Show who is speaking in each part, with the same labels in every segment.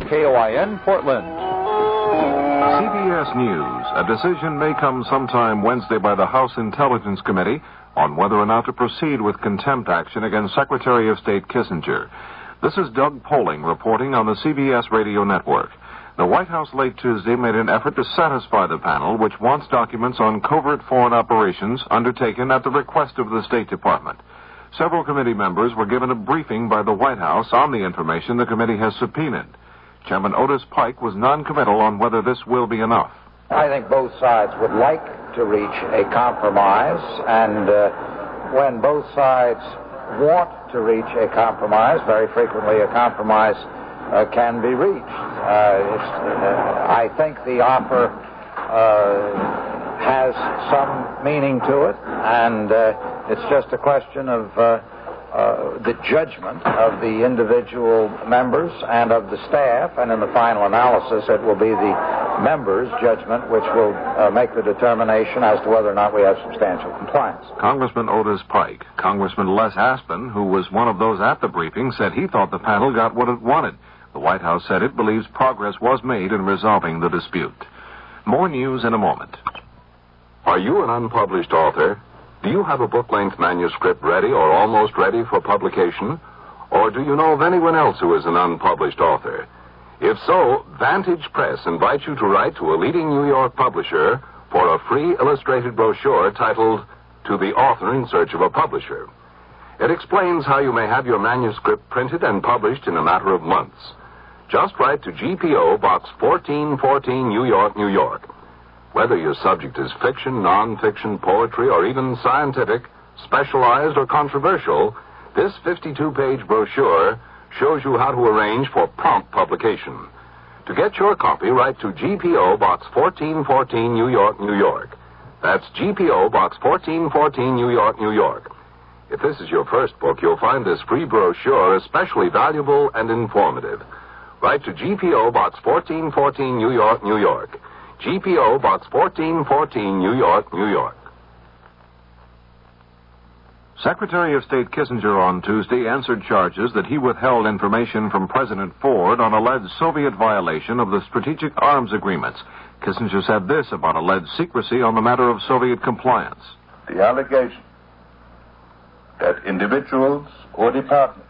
Speaker 1: KOIN, Portland.
Speaker 2: CBS News. A decision may come sometime Wednesday by the House Intelligence Committee on whether or not to proceed with contempt action against Secretary of State Kissinger. This is Doug Poling reporting on the CBS radio network. The White House late Tuesday made an effort to satisfy the panel, which wants documents on covert foreign operations undertaken at the request of the State Department. Several committee members were given a briefing by the White House on the information the committee has subpoenaed. Chairman Otis Pike was non-committal on whether this will be enough.
Speaker 3: I think both sides would like to reach a compromise, and when both sides want to reach a compromise, very frequently a compromise can be reached. I think the offer has some meaning to it, and it's just a question of the judgment of the individual members and of the staff, and in the final analysis it will be the members' judgment which will make the determination as to whether or not we have substantial compliance.
Speaker 2: Congressman Otis Pike. Congressman Les Aspin, who was one of those at the briefing, said he thought the panel got what it wanted. The White House said it believes progress was made in resolving the dispute. More news in a moment.
Speaker 4: Are you an unpublished author? Do you have a book-length manuscript ready or almost ready for publication? Or do you know of anyone else who is an unpublished author? If so, Vantage Press invites you to write to a leading New York publisher for a free illustrated brochure titled To the Author in Search of a Publisher. It explains how you may have your manuscript printed and published in a matter of months. Just write to GPO Box 1414, New York, New York. Whether your subject is fiction, non-fiction, poetry, or even scientific, specialized, or controversial, this 52-page brochure shows you how to arrange for prompt publication. To get your copy, write to GPO Box 1414, New York, New York. That's GPO Box 1414, New York, New York. If this is your first book, you'll find this free brochure especially valuable and informative. Write to GPO Box 1414, New York, New York. GPO Box 1414, New York, New York.
Speaker 2: Secretary of State Kissinger on Tuesday answered charges that he withheld information from President Ford on alleged Soviet violation of the Strategic Arms Agreements. Kissinger said this about alleged secrecy on the matter of Soviet compliance.
Speaker 5: The allegation that individuals or departments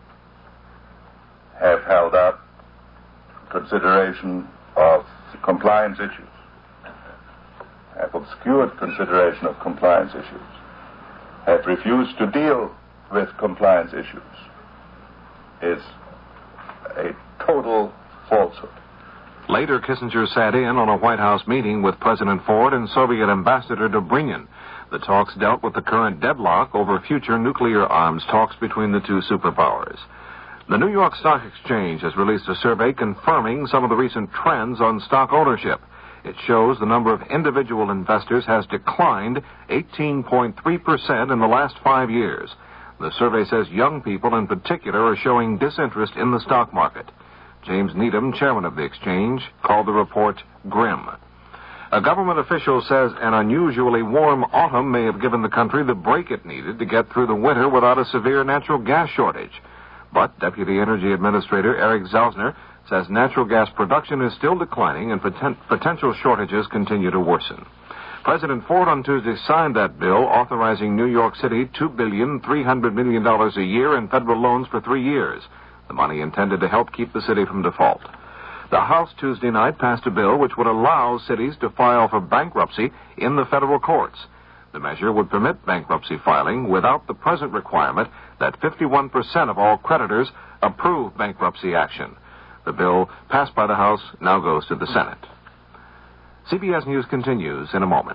Speaker 5: have held up consideration of compliance issues, have obscured consideration of compliance issues, have refused to deal with compliance issues, is a total falsehood.
Speaker 2: Later, Kissinger sat in on a White House meeting with President Ford and Soviet Ambassador Dobrynin. The talks dealt with the current deadlock over future nuclear arms talks between the two superpowers. The New York Stock Exchange has released a survey confirming some of the recent trends on stock ownership. It shows the number of individual investors has declined 18.3% in the last 5 years. The survey says young people in particular are showing disinterest in the stock market. James Needham, chairman of the exchange, called the report grim. A government official says an unusually warm autumn may have given the country the break it needed to get through the winter without a severe natural gas shortage. But Deputy Energy Administrator Eric Zalzner says natural gas production is still declining and potential shortages continue to worsen. President Ford on Tuesday signed that bill authorizing New York City $2.3 billion a year in federal loans for 3 years, the money intended to help keep the city from default. The House Tuesday night passed a bill which would allow cities to file for bankruptcy in the federal courts. The measure would permit bankruptcy filing without the present requirement that 51% of all creditors approve bankruptcy action. The bill, passed by the House, now goes to the Senate. CBS News continues in a moment.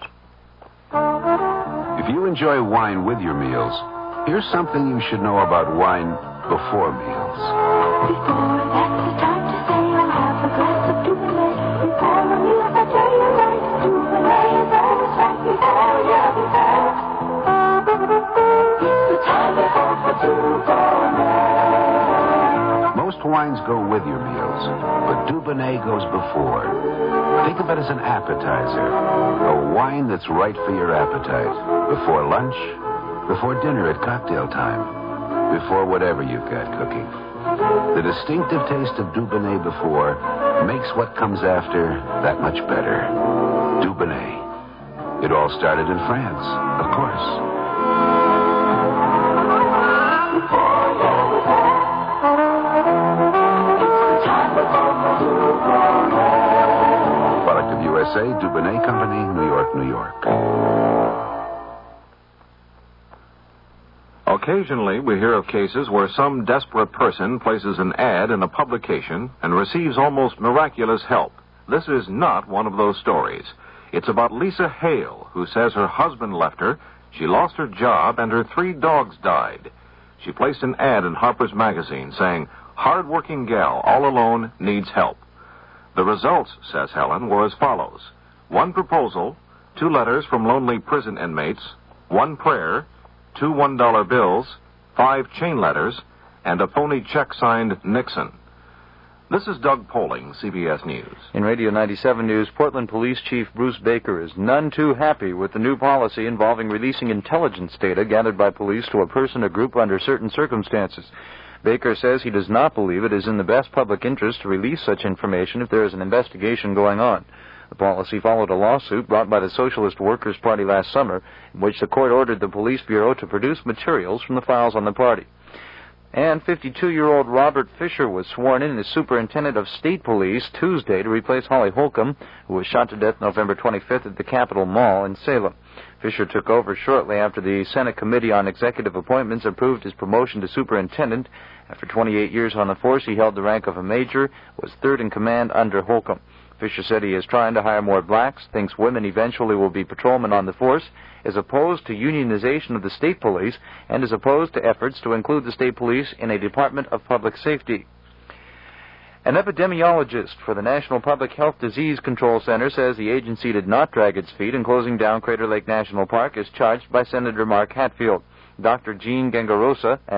Speaker 6: If you enjoy wine with your meals, here's something you should know about wine before meals.
Speaker 7: Before that's the time to say I'll have a glass of Dubonnet. Before a meal, I tell you right, Dubonnet is always right. Before, yeah, before. It's the time for Dubonnet.
Speaker 6: Most wines go with your meals, but Dubonnet goes before. Think of it as an appetizer, a wine that's right for your appetite. Before lunch, before dinner at cocktail time, before whatever you've got cooking. The distinctive taste of Dubonnet before makes what comes after that much better. Dubonnet. It all started in France, of course. Product of USA, Dubonnet Company, New York, New York.
Speaker 2: Occasionally, we hear of cases where some desperate person places an ad in a publication and receives almost miraculous help. This is not one of those stories. It's about Lisa Hale, who says her husband left her, she lost her job, and her 3 dogs died. She placed an ad in Harper's Magazine saying, "Hard-working gal, all alone, needs help." The results, says Helen, were as follows. 1 proposal, 2 letters from lonely prison inmates, 1 prayer, 2 $1 bills, 5 chain letters, and a phony check signed Nixon. This is Doug Poling, CBS News.
Speaker 1: In Radio 97 News, Portland Police Chief Bruce Baker is none too happy with the new policy involving releasing intelligence data gathered by police to a person or group under certain circumstances. Baker says he does not believe it is in the best public interest to release such information if there is an investigation going on. The policy followed a lawsuit brought by the Socialist Workers' Party last summer, in which the court ordered the police bureau to produce materials from the files on the party. And 52-year-old Robert Fisher was sworn in as Superintendent of State Police Tuesday to replace Holly Holcomb, who was shot to death November 25th at the Capitol Mall in Salem. Fisher took over shortly after the Senate Committee on Executive Appointments approved his promotion to superintendent. After 28 years on the force, he held the rank of a major, was 3rd in command under Holcomb. Fisher said he is trying to hire more blacks, thinks women eventually will be patrolmen on the force, is opposed to unionization of the state police, and is opposed to efforts to include the state police in a Department of Public Safety. An epidemiologist for the National Public Health Disease Control Center says the agency did not drag its feet in closing down Crater Lake National Park as charged by Senator Mark Hatfield. Dr. Jean Gangarosa, an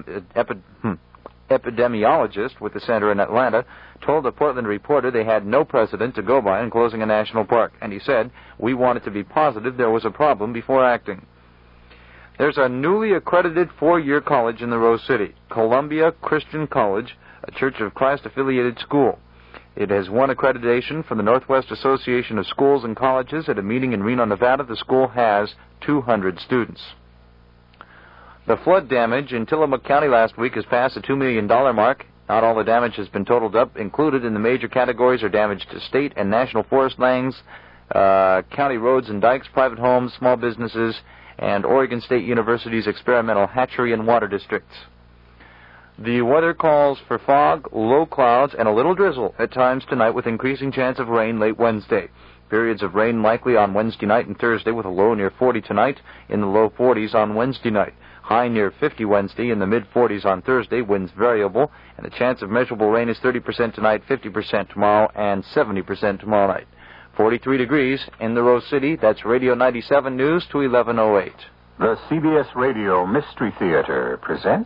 Speaker 1: epidemiologist with the center in Atlanta, told the Portland Reporter they had no precedent to go by in closing a national park, and he said, "We wanted to be positive there was a problem before acting." There's a newly accredited 4-year college in the Rose City, Columbia Christian College, a Church of Christ-affiliated school. It has won accreditation from the Northwest Association of Schools and Colleges. At a meeting in Reno, Nevada, the school has 200 students. The flood damage in Tillamook County last week has passed the $2 million mark. Not all the damage has been totaled up. Included in the major categories are damage to state and national forest lands, county roads and dikes, private homes, small businesses, and Oregon State University's experimental hatchery and water districts. The weather calls for fog, low clouds, and a little drizzle at times tonight with increasing chance of rain late Wednesday. Periods of rain likely on Wednesday night and Thursday with a low near 40 tonight, in the low 40s on Wednesday night. High near 50 Wednesday, in the mid-40s on Thursday, winds variable, and the chance of measurable rain is 30% tonight, 50% tomorrow, and 70% tomorrow night. 43 degrees in the Rose City. That's Radio 97 News to 11:08.
Speaker 8: The CBS Radio Mystery Theater presents...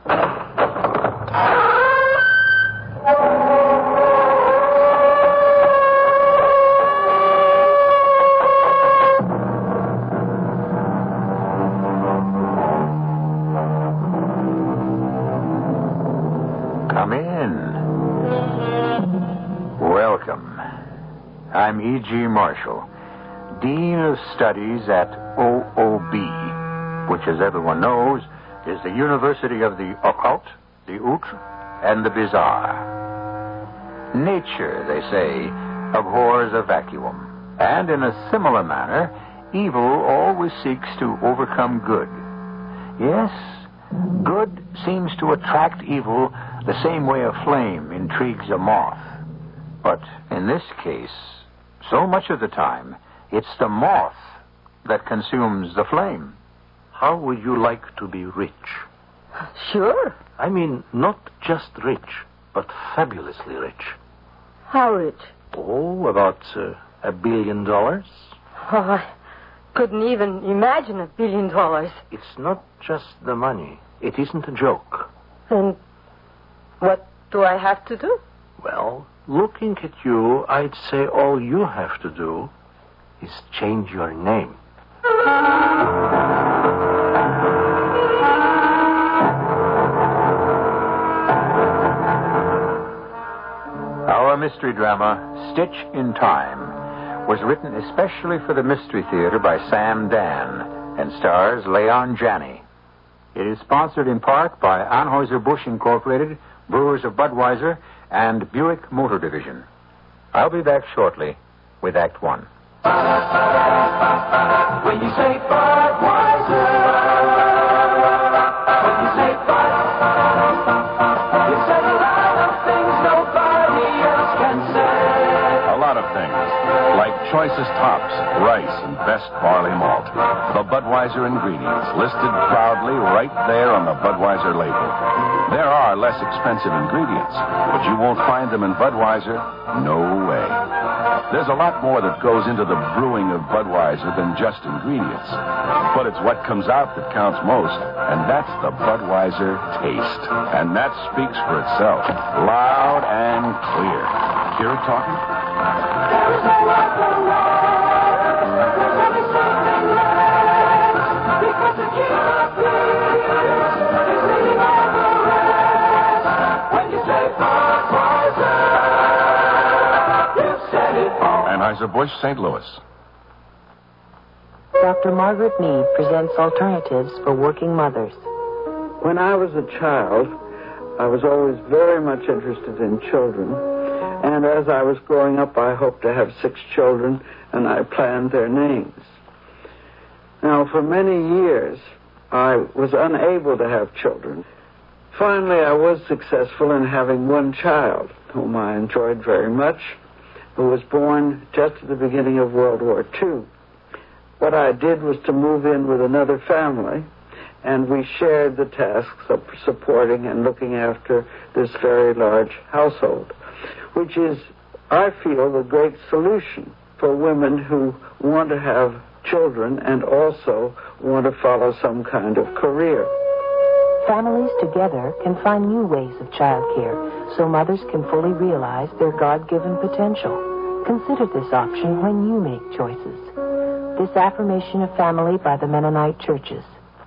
Speaker 8: Come in. Welcome. I'm E.G. Marshall, Dean of Studies at OOB, which, as everyone knows, is the University of the Occult, the Outre, and the Bizarre. Nature, they say, abhors a vacuum, and in a similar manner, evil always seeks to overcome good. Yes, good seems to attract evil the same way a flame intrigues a moth. But in this case, so much of the time, it's the moth that consumes the flame.
Speaker 9: How would you like to be rich?
Speaker 10: Sure.
Speaker 9: I mean, not just rich, but fabulously rich.
Speaker 10: How rich?
Speaker 9: Oh, about $1 billion.
Speaker 10: Oh, I couldn't even imagine $1 billion.
Speaker 9: It's not just the money. It isn't a joke.
Speaker 10: And what do I have to do?
Speaker 9: Well, looking at you, I'd say all you have to do is change your name.
Speaker 8: Our mystery drama, Stitch in Time, was written especially for the Mystery Theater by Sam Dan and stars Leon Janney. It is sponsored in part by Anheuser-Busch Incorporated, Brewers of Budweiser, and Buick Motor Division. I'll be back shortly with Act One.
Speaker 7: When you say Budweiser, when you say Bud, you say a lot of things nobody else can say.
Speaker 11: A lot of things, like choicest hops, rice, and best barley malt. The Budweiser ingredients listed proudly right there on the Budweiser label. There are less expensive ingredients, but you won't find them in Budweiser. No way. There's a lot more that goes into the brewing of Budweiser than just ingredients. But it's what comes out that counts most, and that's the Budweiser taste. And that speaks for itself, loud and clear. Hear it talking?
Speaker 7: There is no other way. There's only something less. Because the king of beers is sitting on the rest. When you say Budweiser, you've said it all.
Speaker 11: Anheuser-Busch, St. Louis.
Speaker 12: Dr. Margaret Mead presents alternatives for working mothers.
Speaker 13: When I was a child, I was always very much interested in children. And as I was growing up, I hoped to have 6 children, and I planned their names. Now, for many years, I was unable to have children. Finally, I was successful in having one child, whom I enjoyed very much, who was born just at the beginning of World War II. What I did was to move in with another family, and we shared the tasks of supporting and looking after this very large household, which is, I feel, the great solution for women who want to have children and also want to follow some kind of career.
Speaker 12: Families together can find new ways of childcare so mothers can fully realize their God-given potential. Consider this option when you make choices. This affirmation of family by the Mennonite churches.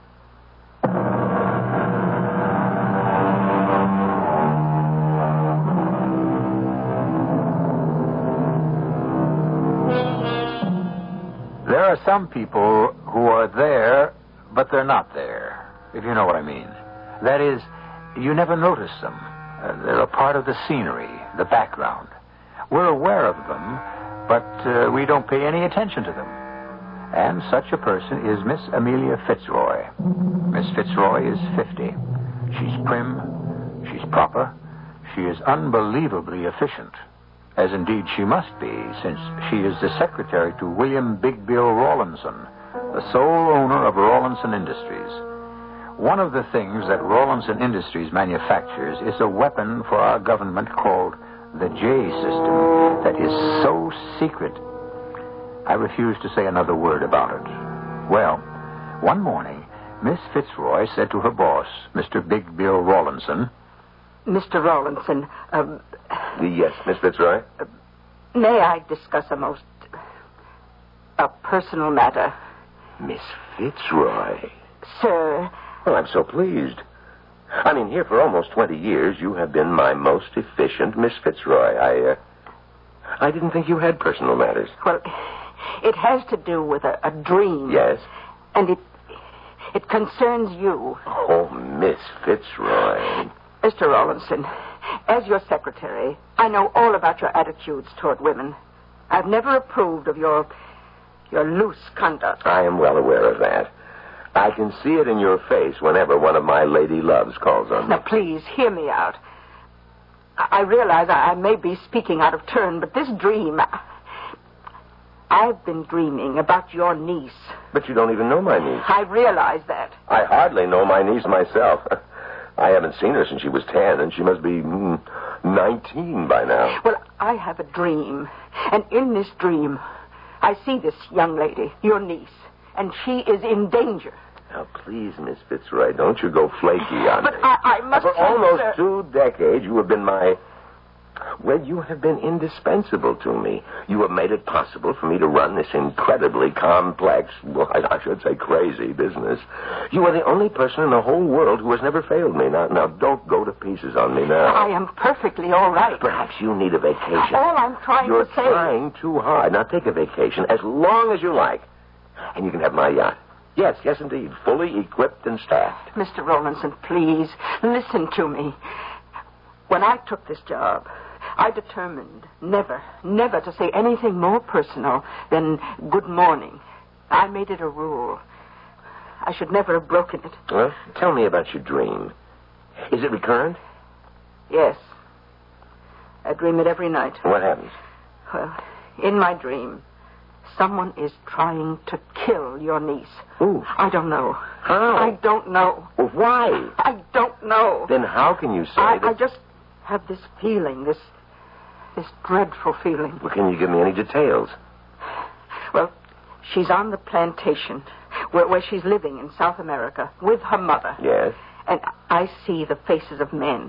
Speaker 8: There are some people who are there, but they're not there, if you know what I mean. That is, you never notice them. They're a part of the scenery, the background. We're aware of them, but we don't pay any attention to them. And such a person is Miss Amelia Fitzroy. Miss Fitzroy is 50. She's prim, she's proper, she is unbelievably efficient, as indeed she must be, since she is the secretary to William Big Bill Rawlinson, the sole owner of Rawlinson Industries. One of the things that Rawlinson Industries manufactures is a weapon for our government called the J system that is so secret. I refuse to say another word about it. Well, one morning, Miss Fitzroy said to her boss, Mr. Big Bill Rawlinson,
Speaker 14: Mr. Rawlinson,
Speaker 15: Yes, Miss Fitzroy?
Speaker 14: May I discuss a personal matter?
Speaker 15: Miss Fitzroy?
Speaker 14: Sir.
Speaker 15: Well, I'm so pleased. I mean, here for almost 20 years, you have been my most efficient Miss Fitzroy. I didn't think you had personal matters.
Speaker 14: Well, it has to do with a dream.
Speaker 15: Yes?
Speaker 14: And it concerns you.
Speaker 15: Oh, Miss Fitzroy.
Speaker 14: Mr. Rawlinson, as your secretary, I know all about your attitudes toward women. I've never approved of your loose conduct.
Speaker 15: I am well aware of that. I can see it in your face whenever one of my lady loves calls on me.
Speaker 14: Now, please, hear me out. I realize I may be speaking out of turn, but this dream... I've been dreaming about your niece.
Speaker 15: But you don't even know my niece.
Speaker 14: I realize that.
Speaker 15: I hardly know my niece myself. I haven't seen her since she was 10, and she must be 19 by now.
Speaker 14: Well, I have a dream. And in this dream, I see this young lady, your niece, and she is in danger.
Speaker 15: Now, please, Miss Fitzroy, don't you go flaky on
Speaker 14: but
Speaker 15: me.
Speaker 14: I must...
Speaker 15: For almost 2 decades, you have been my Well, you have been indispensable to me. You have made it possible for me to run this incredibly complex, well, I should say crazy business. You are the only person in the whole world who has never failed me. Now, don't go to pieces on me now.
Speaker 14: I am perfectly all right.
Speaker 15: Perhaps you need a vacation.
Speaker 14: All I'm trying
Speaker 15: You're
Speaker 14: to say...
Speaker 15: You're trying too hard. Now, take a vacation as long as you like. And you can have my yacht. Yes, indeed. Fully equipped and staffed.
Speaker 14: Mr. Rowlandson, please, listen to me. When I took this job, I determined never to say anything more personal than good morning. I made it a rule. I should never have broken it.
Speaker 15: Well, tell me about your dream. Is it recurrent?
Speaker 14: Yes. I dream it every night.
Speaker 15: What happens?
Speaker 14: Well, in my dream, someone is trying to kill your niece.
Speaker 15: Who?
Speaker 14: I don't know.
Speaker 15: How?
Speaker 14: I don't know.
Speaker 15: Well, why?
Speaker 14: I don't know.
Speaker 15: Then how can you say that...
Speaker 14: I just have this feeling, this dreadful feeling.
Speaker 15: Well, can you give me any details?
Speaker 14: Well, she's on the plantation where she's living in South America with her mother.
Speaker 15: Yes.
Speaker 14: And I see the faces of men.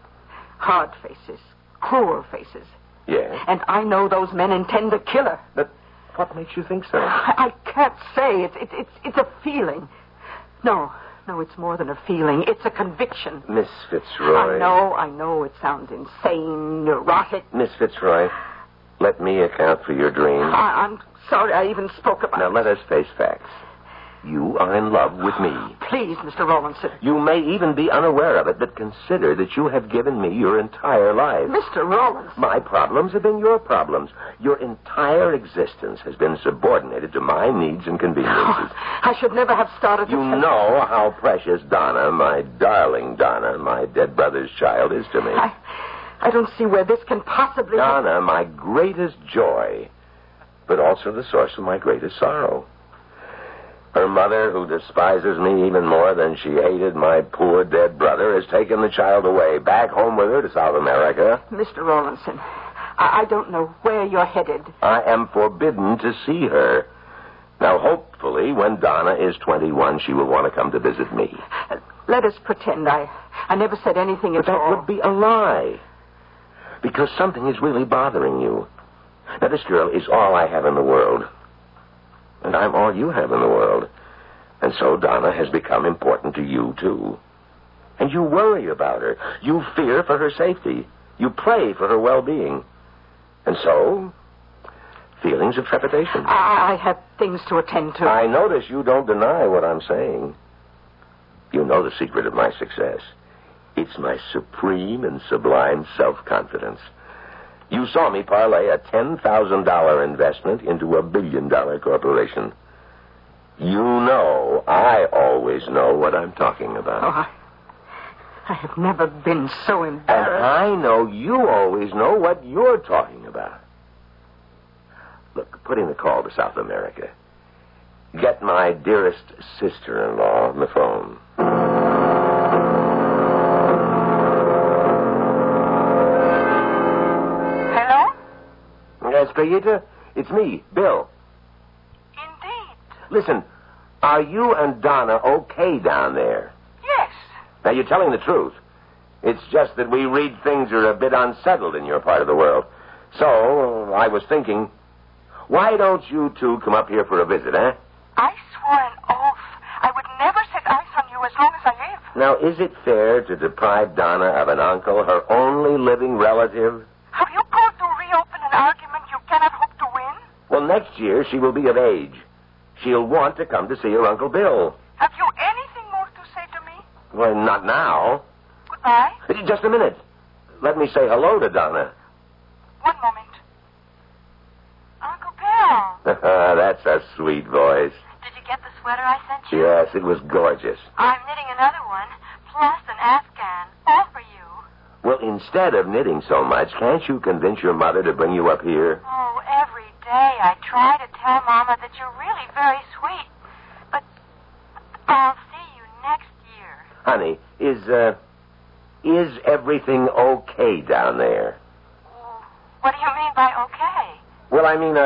Speaker 14: Hard faces. Cruel faces.
Speaker 15: Yes.
Speaker 14: And I know those men intend to kill her.
Speaker 15: But what makes you think so?
Speaker 14: I can't say. It's a feeling. No, it's more than a feeling. It's a conviction.
Speaker 15: Miss Fitzroy.
Speaker 14: I know it sounds insane, neurotic.
Speaker 15: Miss Fitzroy, let me account for your dream.
Speaker 14: I'm sorry I even spoke about it.
Speaker 15: Now, let us face facts. You are in love with me.
Speaker 14: Please, Mr. Rowlandson.
Speaker 15: You may even be unaware of it, but consider that you have given me your entire life.
Speaker 14: Mr. Rowlandson.
Speaker 15: My problems have been your problems. Your entire existence has been subordinated to my needs and conveniences.
Speaker 14: Oh, I should never have started...
Speaker 15: You know how precious Donna, my darling Donna, my dead brother's child, is to me.
Speaker 14: I don't see where this can possibly...
Speaker 15: Donna, my greatest joy, but also the source of my greatest sorrow. Her mother, who despises me even more than she hated my poor dead brother, has taken the child away, back home with her to South America.
Speaker 14: Mr. Rowlandson, I don't know where you're headed.
Speaker 15: I am forbidden to see her. Now, hopefully, when Donna is 21, she will want to come to visit me.
Speaker 14: Let us pretend I never said anything at all.
Speaker 15: But that would be a lie. Because something is really bothering you. Now, this girl is all I have in the world. And I'm all you have in the world. And so Donna has become important to you, too. And you worry about her. You fear for her safety. You pray for her well-being. And so, feelings of trepidation.
Speaker 14: I have things to attend to.
Speaker 15: I notice you don't deny what I'm saying. You know the secret of my success. It's my supreme and sublime self-confidence. You saw me parlay a $10,000 investment into a $1 billion corporation. You know I always know what I'm talking about.
Speaker 14: Oh, I have never been so embarrassed.
Speaker 15: And I know you always know what you're talking about. Look, put in the call to South America. Get my dearest sister-in-law on the phone. Estrellita, it's me, Bill.
Speaker 16: Indeed.
Speaker 15: Listen, are you and Donna okay down there?
Speaker 16: Yes.
Speaker 15: Now, you're telling the truth. It's just that we read things are a bit unsettled in your part of the world. So, I was thinking, why don't you two come up here for a visit, eh?
Speaker 16: I swore an oath I would never set eyes on you as long as I live.
Speaker 15: Now, is it fair to deprive Donna of an uncle, her only living relative?
Speaker 16: Have you called to reopen an argument you cannot hope to win?
Speaker 15: Well, next year she will be of age. She'll want to come to see her Uncle Bill.
Speaker 16: Have you anything more to say to me?
Speaker 15: Well, not now.
Speaker 16: Goodbye.
Speaker 15: Just a minute. Let me say hello to Donna.
Speaker 16: One moment. Uncle Bill.
Speaker 15: That's a sweet voice.
Speaker 16: Did you get the sweater I sent you?
Speaker 15: Yes, it was gorgeous.
Speaker 16: I'm knitting another one, plus an Afghan, all for you.
Speaker 15: Well, instead of knitting so much, can't you convince your mother to bring you up here?
Speaker 16: Oh, every day I try to tell Mama that you're really very sweet. But I'll see you next year.
Speaker 15: Honey, is everything okay down there?
Speaker 16: What do you mean by okay?
Speaker 15: Well, I mean,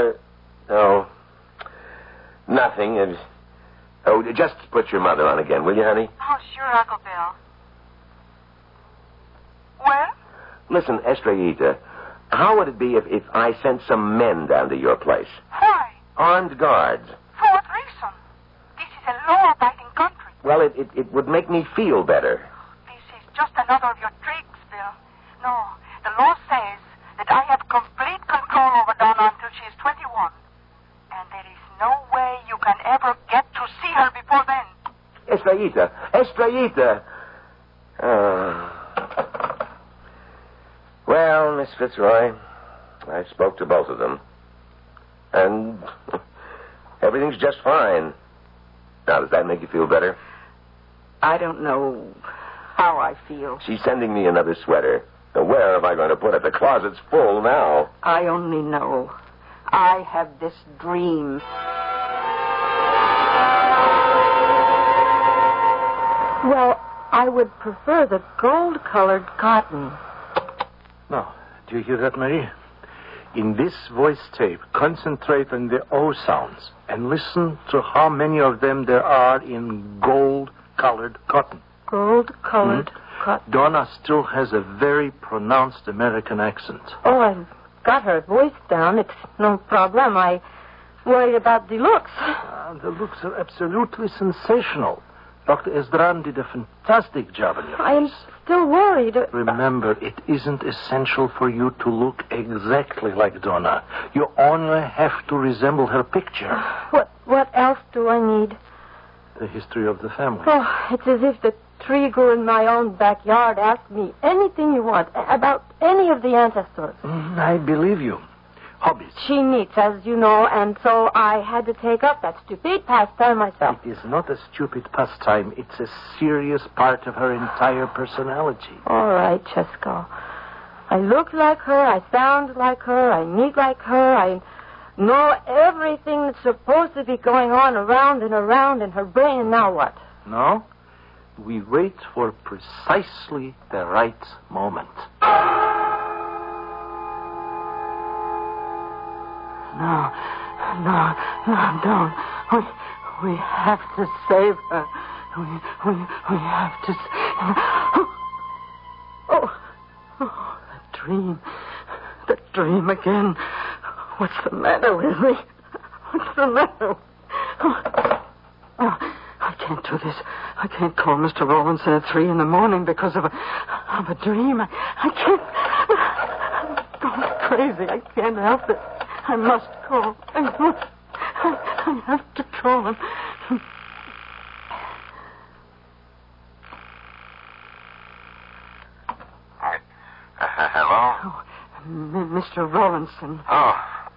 Speaker 15: nothing. Just put your mother on again, will you, honey?
Speaker 16: Oh, sure, Uncle Bill. Well?
Speaker 15: Listen, Estrellita, how would it be if I sent some men down to your place?
Speaker 16: Why?
Speaker 15: Armed guards.
Speaker 16: For what reason? This is a law-abiding country.
Speaker 15: Well, it would make me feel better.
Speaker 16: This is just another of your tricks, Bill. No, the law says that I have complete control over Donna until she is 21. And there is no way you can ever get to see her before then.
Speaker 15: Estrellita. Well, Miss Fitzroy, I spoke to both of them. And everything's just fine. Now, does that make you feel better?
Speaker 14: I don't know how I feel.
Speaker 15: She's sending me another sweater. Now, where am I going to put it? The closet's full now.
Speaker 14: I only know. I have this dream.
Speaker 10: Well, I would prefer the gold-colored cotton.
Speaker 9: Now, do you hear that, Marie? In this voice tape, concentrate on the O sounds and listen to how many of them there are in gold-colored cotton.
Speaker 10: Gold-colored cotton.
Speaker 9: Donna still has a very pronounced American accent.
Speaker 10: Oh, I've got her voice down. It's no problem. I worried about the looks.
Speaker 9: The looks are absolutely sensational. Dr. Esdran did a fantastic job on your face.
Speaker 10: I am still worried.
Speaker 9: Remember, it isn't essential for you to look exactly like Donna. You only have to resemble her picture.
Speaker 10: What else do I need?
Speaker 9: The history of the family.
Speaker 10: Oh, it's as if the tree grew in my own backyard. Ask me anything you want about any of the ancestors.
Speaker 9: I believe you. Hobbies.
Speaker 10: She knits, as you know, and so I had to take up that stupid pastime myself.
Speaker 9: It is not a stupid pastime. It's a serious part of her entire personality.
Speaker 10: All right, Chesko. I look like her, I sound like her, I knit like her, I know everything that's supposed to be going on around and around in her brain, and now what?
Speaker 9: No? We wait for precisely the right moment.
Speaker 14: No, don't. We have to save her. We have to. Oh, the dream again. What's the matter with me? What's the matter? I can't do this. I can't call Mr. Rawlinson at 3 a.m. because of a dream. I can't. I'm going crazy. I can't help it. I must call. I have to call him.
Speaker 15: Hello?
Speaker 14: Oh, Mr. Rawlinson.
Speaker 15: Oh.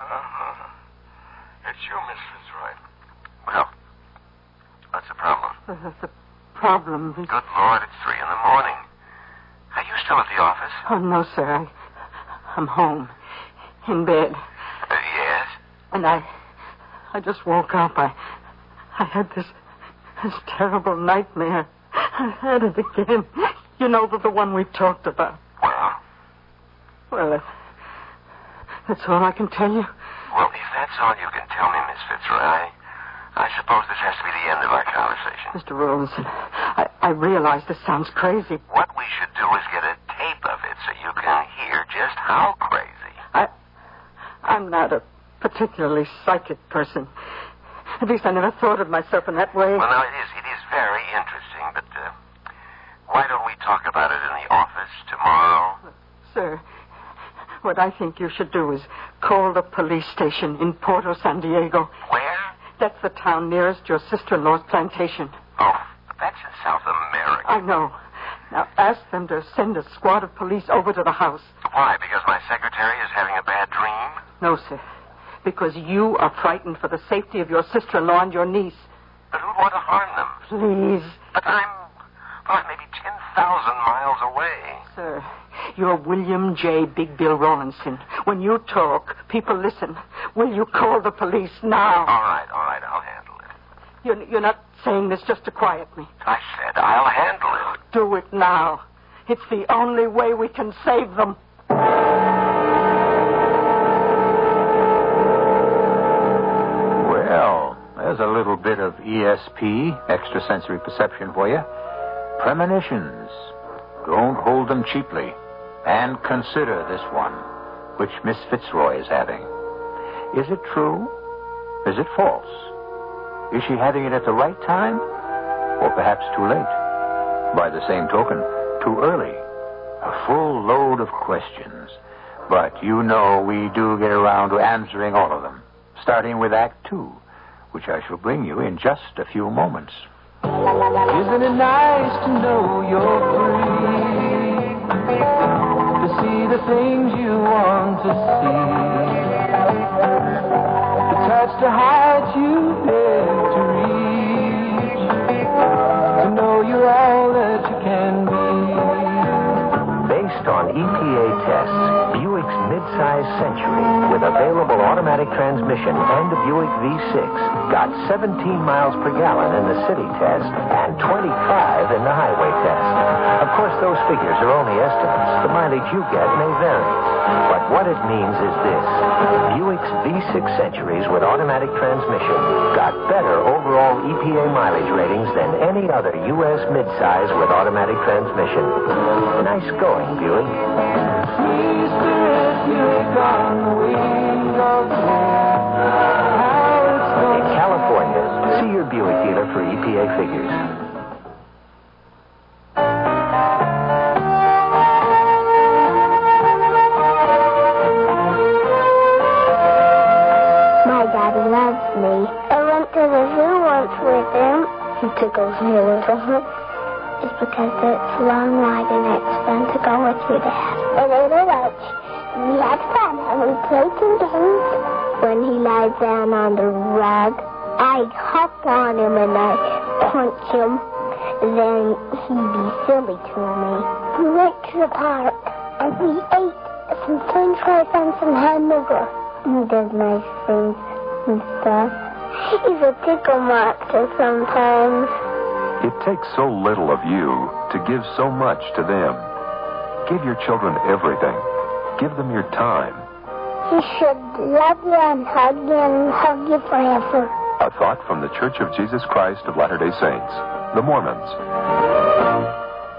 Speaker 15: It's you, Miss Fitzroy. Well, what's the problem?
Speaker 14: The problem is...
Speaker 15: Good Lord, it's 3 a.m. Are you still at the office?
Speaker 14: Oh, no, sir. I'm home. In bed.
Speaker 15: Yes?
Speaker 14: And I just woke up. I had this terrible nightmare. I had it again. You know, the one we talked about. Well, that's all I can tell you.
Speaker 15: Well, if that's all you can tell me, Miss Fitzroy, I suppose this has to be the end of our conversation.
Speaker 14: Mr. Rawlinson, I realize this sounds crazy.
Speaker 15: What we should do is get a tape of it so you can hear just how crazy.
Speaker 14: I'm not a particularly psychic person. At least I never thought of myself in that way.
Speaker 15: Well, now, it is very interesting, but why don't we talk about it in the office tomorrow?
Speaker 14: Sir, what I think you should do is call the police station in Porto, San Diego.
Speaker 15: Where?
Speaker 14: That's the town nearest your sister-in-law's plantation.
Speaker 15: Oh, but that's in South America.
Speaker 14: I know. Now, ask them to send a squad of police over to the house.
Speaker 15: Why? Because my secretary is having a bad dream?
Speaker 14: No, sir. Because you are frightened for the safety of your sister-in-law and your niece.
Speaker 15: But who'd want to harm them?
Speaker 14: Please.
Speaker 15: But I'm maybe 10,000 miles away.
Speaker 14: Sir, you're William J. Big Bill Rawlinson. When you talk, people listen. Will you call the police now?
Speaker 15: All right, I'll handle it.
Speaker 14: You're not saying this just to quiet me.
Speaker 15: I said I'll handle it.
Speaker 14: Do it now. It's the only way we can save them.
Speaker 8: Well, there's a little bit of ESP, extrasensory perception for you. Premonitions. Don't hold them cheaply. And consider this one, which Miss Fitzroy is having. Is it true? Is it false? Is she having it at the right time? Or perhaps too late? By the same token, too early? A full load of questions. But you know we do get around to answering all of them, starting with Act 2, which I shall bring you in just a few moments.
Speaker 7: Isn't it nice to know you're free? To see the things you want to see. To touch the heights you dare to reach. To know you're all that you can be.
Speaker 17: Based on EPA tests, Buick's midsize Century with available automatic transmission and a Buick V6 got 17 miles per gallon in the city test and 25 in the highway test. Of course, those figures are only estimates. The mileage you get may vary. But what it means is this. Buick's V6 Centuries with automatic transmission got better overall EPA mileage ratings than any other U.S. midsize with automatic transmission. Nice going, Buick. In California, see your Buick dealer for EPA figures.
Speaker 18: My daddy loves me. I went to the zoo once with him. He tickles me a little. It's because it's long ride and it's fun to go with your dad. And ate a lunch. We had fun and we played some games. When he lies down on the rug, I hop on him and I punch him. Then he'd be silly to me. We went to the park and we ate some french fries and some hamburger. He does nice things and stuff. He's a tickle monster sometimes.
Speaker 11: It takes so little of you to give so much to them. Give your children everything. Give them your time.
Speaker 18: He should love you and hug you forever.
Speaker 11: A thought from the Church of Jesus Christ of Latter-day Saints, the Mormons.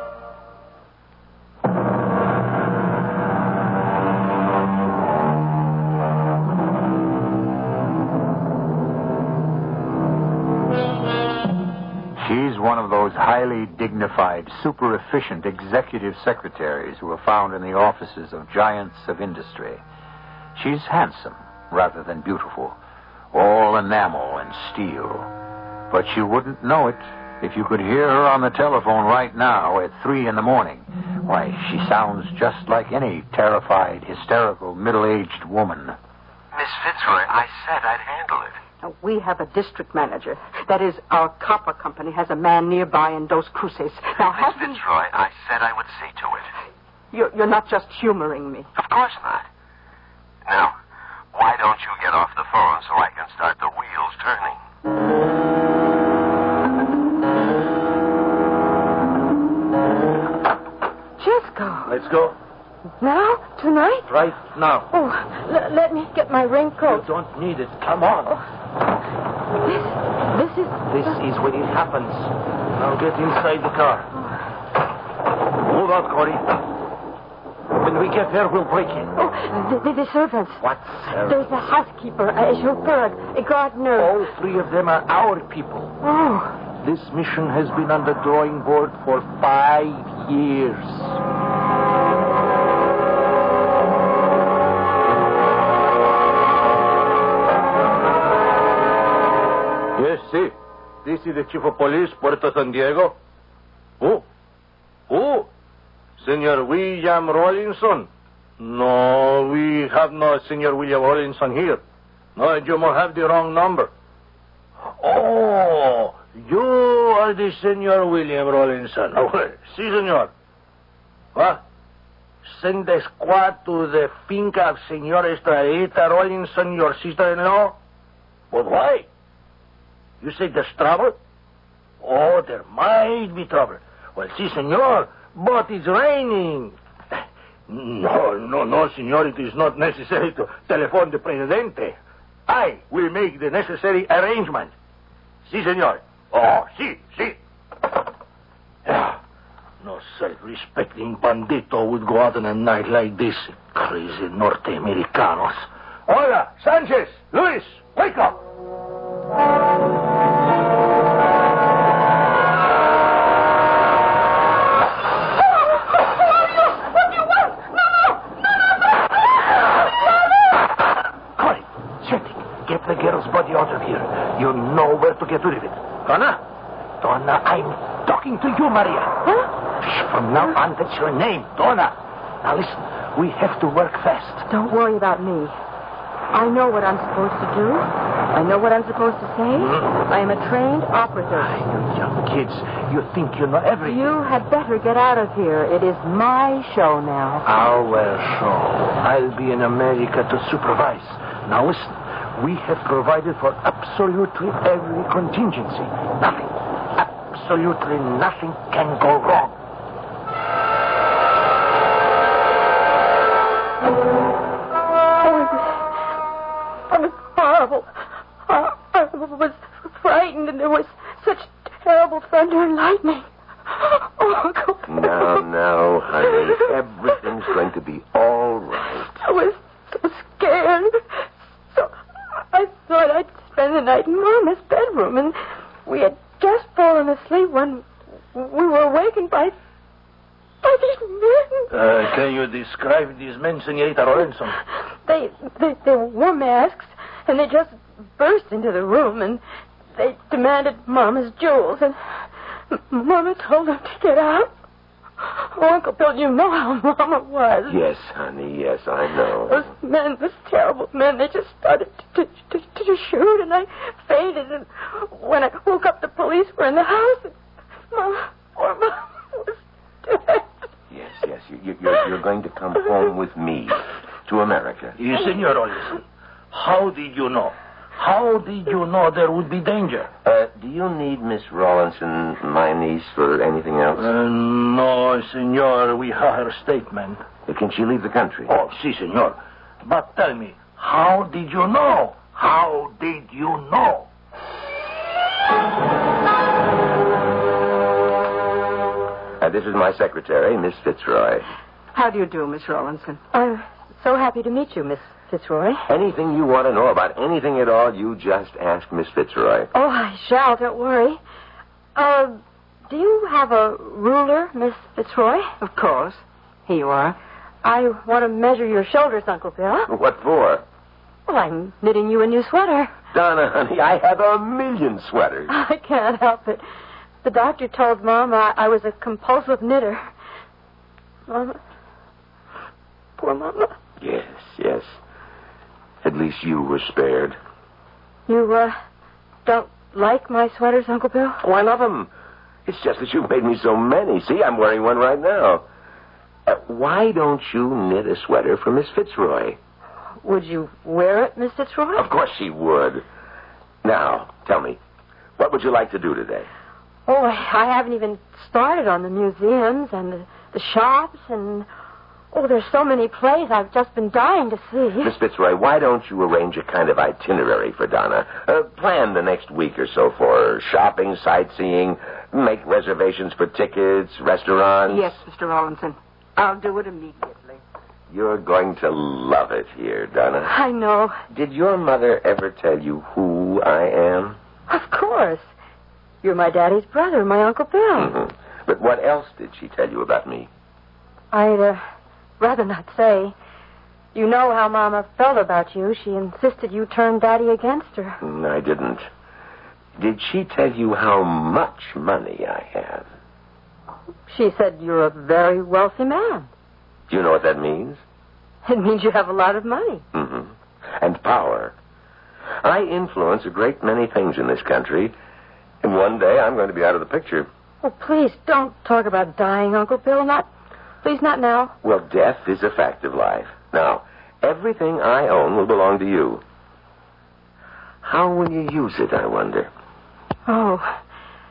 Speaker 8: She's one of those highly dignified, super-efficient executive secretaries who are found in the offices of giants of industry. She's handsome rather than beautiful, all enamel and steel. But you wouldn't know it if you could hear her on the telephone right now at 3 a.m. Why, she sounds just like any terrified, hysterical, middle-aged woman.
Speaker 15: Miss Fitzroy, I said I'd handle it.
Speaker 14: Now, we have a district manager. That is, our copper company has a man nearby in Dos Cruces. Now,
Speaker 15: Miss Fitzroy, I said I would see to it.
Speaker 14: You're not just humoring me.
Speaker 15: Of course not. Now, why don't you get off the phone so I can start the wheels turning?
Speaker 14: Cisco.
Speaker 9: Let's go.
Speaker 10: Now? Tonight?
Speaker 9: Right now.
Speaker 10: Oh, let me get my raincoat.
Speaker 9: You don't need it. Come on.
Speaker 10: This
Speaker 9: is when it happens. Now get inside the car. Move out, Corey. When we get there, we'll break in.
Speaker 10: Oh, the servants.
Speaker 9: What servants?
Speaker 10: There's a housekeeper, a chauffeur, a gardener.
Speaker 9: All 3 of them are our people.
Speaker 10: Oh.
Speaker 9: This mission has been on the drawing board for 5 years. Yes, see. This is the chief of police, Puerto San Diego. Who? Senor William Rawlinson? No, we have no Senor William Rawlinson here. No, you must have the wrong number. Oh, you are the Senor William Rawlinson. Oh, si, senor. What? Send the squad to the finca of Senor Estrellita Rawlinson, your sister-in-law? But why? You say there's trouble? Oh, there might be trouble. Well, si, senor, but it's raining. No, senor, it is not necessary to telephone the Presidente. I will make the necessary arrangement. Si, senor. Oh, si. Yeah. No self-respecting bandito would go out on a night like this. Crazy Norte-Americanos. Hola, Sanchez, Luis, wake up! Corey, Sweetie, get the girl's body out of here. You know where to get rid of it. Donna, I'm talking to you, Maria.
Speaker 10: Huh?
Speaker 9: From now on, that's your name, Donna. Now listen, we have to work fast.
Speaker 10: Don't worry about me. I know what I'm supposed to do. I know what I'm supposed to say. I am a trained operative.
Speaker 9: You young kids, you think you know everything.
Speaker 10: You had better get out of here. It is my show now.
Speaker 9: Our show. I'll be in America to supervise. Now listen, we have provided for absolutely every contingency. Nothing. Absolutely nothing can go wrong.
Speaker 10: It was horrible. I was frightened, and there was such terrible thunder and lightning. Oh, Uncle.
Speaker 15: Now, honey, everything's going to be all right.
Speaker 10: I was so scared. So I thought I'd spend the night in Mama's bedroom, and we had just fallen asleep when we were awakened by these men.
Speaker 9: Can you describe these men, Senorita Rawlinson?
Speaker 10: They wore masks, and they just burst into the room, and they demanded Mama's jewels, and Mama told them to get out. Oh, Uncle Bill, you know how Mama was.
Speaker 15: Yes, honey, yes, I know.
Speaker 10: Those men, those terrible men, they just started to shoot, and I fainted, and when I woke up, the police were in the house, and poor Mama was dead.
Speaker 15: Yes, you're going to come home with me to America.
Speaker 9: Senor Rawlinson, how did you know? How did you know there would be danger?
Speaker 15: Do you need Miss Rawlinson, my niece, for anything else?
Speaker 9: No, senor. We have her statement.
Speaker 15: Can she leave the country?
Speaker 9: Oh, si, senor. But tell me, how did you know? How did you know?
Speaker 15: This is my secretary, Miss Fitzroy.
Speaker 14: How do you do, Miss Rawlinson?
Speaker 10: I'm so happy to meet you, Miss Fitzroy.
Speaker 15: Anything you want to know about anything at all, you just ask Miss Fitzroy.
Speaker 10: Oh, I shall, don't worry. Do you have a ruler, Miss Fitzroy?
Speaker 14: Of course. Here you are.
Speaker 10: I want to measure your shoulders, Uncle Bill.
Speaker 15: What for?
Speaker 10: Well, I'm knitting you a new sweater.
Speaker 15: Donna, honey, I have 1,000,000 sweaters.
Speaker 10: I can't help it. The doctor told Mom I was a compulsive knitter. Mama. Poor Mama.
Speaker 15: Yes. At least you were spared.
Speaker 10: You, don't like my sweaters, Uncle Bill?
Speaker 15: Oh, I love them. It's just that you've made me so many. See, I'm wearing one right now. Why don't you knit a sweater for Miss Fitzroy?
Speaker 10: Would you wear it, Miss Fitzroy?
Speaker 15: Of course she would. Now, tell me, what would you like to do today?
Speaker 10: Oh, I haven't even started on the museums and the shops and... Oh, there's so many plays I've just been dying to see.
Speaker 15: Miss Fitzroy, why don't you arrange a kind of itinerary for Donna? Plan the next week or so for shopping, sightseeing, make reservations for tickets, restaurants.
Speaker 14: Yes, Mr. Rawlinson. I'll do it immediately.
Speaker 15: You're going to love it here, Donna.
Speaker 10: I know.
Speaker 15: Did your mother ever tell you who I am?
Speaker 10: Of course. You're my daddy's brother, my Uncle Bill.
Speaker 15: Mm-hmm. But what else did she tell you about me?
Speaker 10: I'd rather not say. You know how Mama felt about you. She insisted you turn Daddy against her.
Speaker 15: I didn't. Did she tell you how much money I have?
Speaker 10: She said you're a very wealthy man.
Speaker 15: Do you know what that means?
Speaker 10: It means you have a lot of money.
Speaker 15: Mm-hmm. And power. I influence a great many things in this country, and one day I'm going to be out of the picture.
Speaker 10: Oh, please don't talk about dying, Uncle Bill. Please, not now.
Speaker 15: Well, death is a fact of life. Now, everything I own will belong to you. How will you use it, I wonder?
Speaker 10: Oh,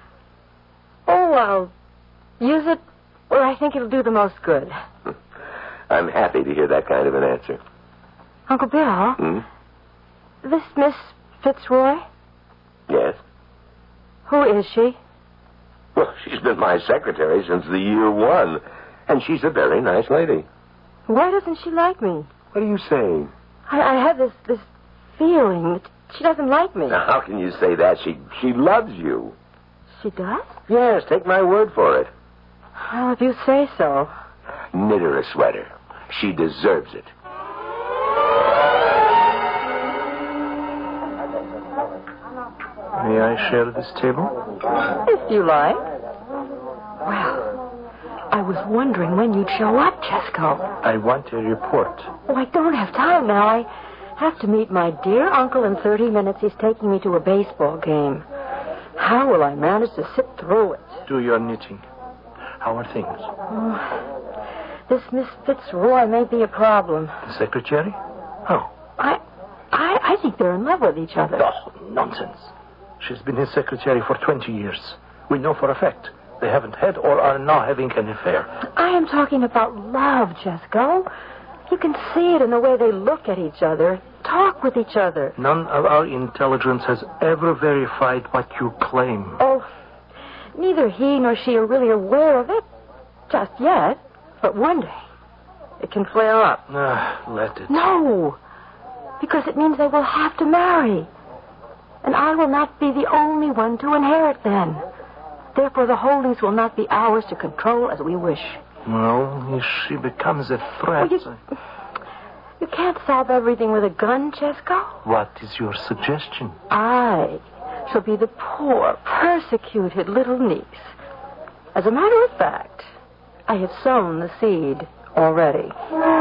Speaker 10: I'll use it where I think it'll do the most good.
Speaker 15: I'm happy to hear that kind of an answer.
Speaker 10: Uncle Bill? This Miss Fitzroy?
Speaker 15: Yes.
Speaker 10: Who is she?
Speaker 15: Well, she's been my secretary since the year one, and she's a very nice lady.
Speaker 10: Why doesn't she like me?
Speaker 15: What are you saying?
Speaker 10: I have this feeling that she doesn't like me.
Speaker 15: Now, how can you say that? She loves you.
Speaker 10: She does?
Speaker 15: Yes, take my word for it.
Speaker 10: Well, if you say so.
Speaker 15: Knit her a sweater. She deserves it.
Speaker 9: May I share this table?
Speaker 10: If you like. Well, I was wondering when you'd show up, Chesco.
Speaker 9: I want a report.
Speaker 10: Oh, I don't have time now. I have to meet my dear uncle in 30 minutes. He's taking me to a baseball game. How will I manage to sit through it?
Speaker 9: Do your knitting. How are things?
Speaker 10: Oh, this Miss Fitzroy may be a problem.
Speaker 9: The secretary? Oh.
Speaker 10: I think they're in love with each other.
Speaker 9: Oh, nonsense. She's been his secretary for 20 years. We know for a fact they haven't had or are now having an affair.
Speaker 10: I am talking about love, Chesco. You can see it in the way they look at each other, talk with each other.
Speaker 9: None of our intelligence has ever verified what you claim.
Speaker 10: Oh, neither he nor she are really aware of it just yet. But one day, it can flare up.
Speaker 9: Let it.
Speaker 10: No, because it means they will have to marry. And I will not be the only one to inherit then. Therefore, the holdings will not be ours to control as we wish.
Speaker 9: Well, if she becomes a threat...
Speaker 10: Well, you can't solve everything with a gun, Chesco.
Speaker 9: What is your suggestion?
Speaker 10: I shall be the poor, persecuted little niece. As a matter of fact, I have sown the seed already.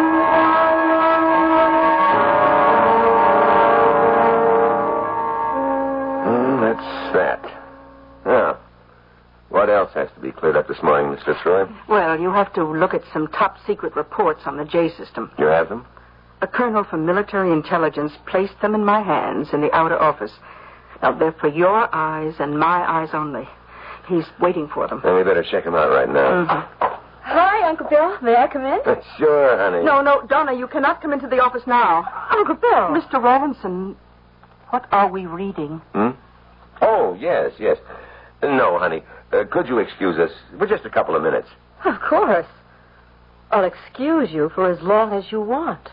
Speaker 15: That's that. Now, what else has to be cleared up this morning, Miss Fitzroy?
Speaker 14: Well, you have to look at some top-secret reports on the J system.
Speaker 15: You have them?
Speaker 14: A colonel from military intelligence placed them in my hands in the outer office. Now, they're for your eyes and my eyes only. He's waiting for them.
Speaker 15: Then we better check them out right now.
Speaker 14: Mm-hmm.
Speaker 10: Hi, Uncle Bill. May I come in?
Speaker 15: Sure, honey.
Speaker 14: No, Donna, you cannot come into the office now.
Speaker 10: Uncle Bill.
Speaker 14: Mr. Rawlinson, what are we reading?
Speaker 15: Oh, yes. No, honey. Could you excuse us for just a couple of minutes?
Speaker 10: Of course. I'll excuse you for as long as you want.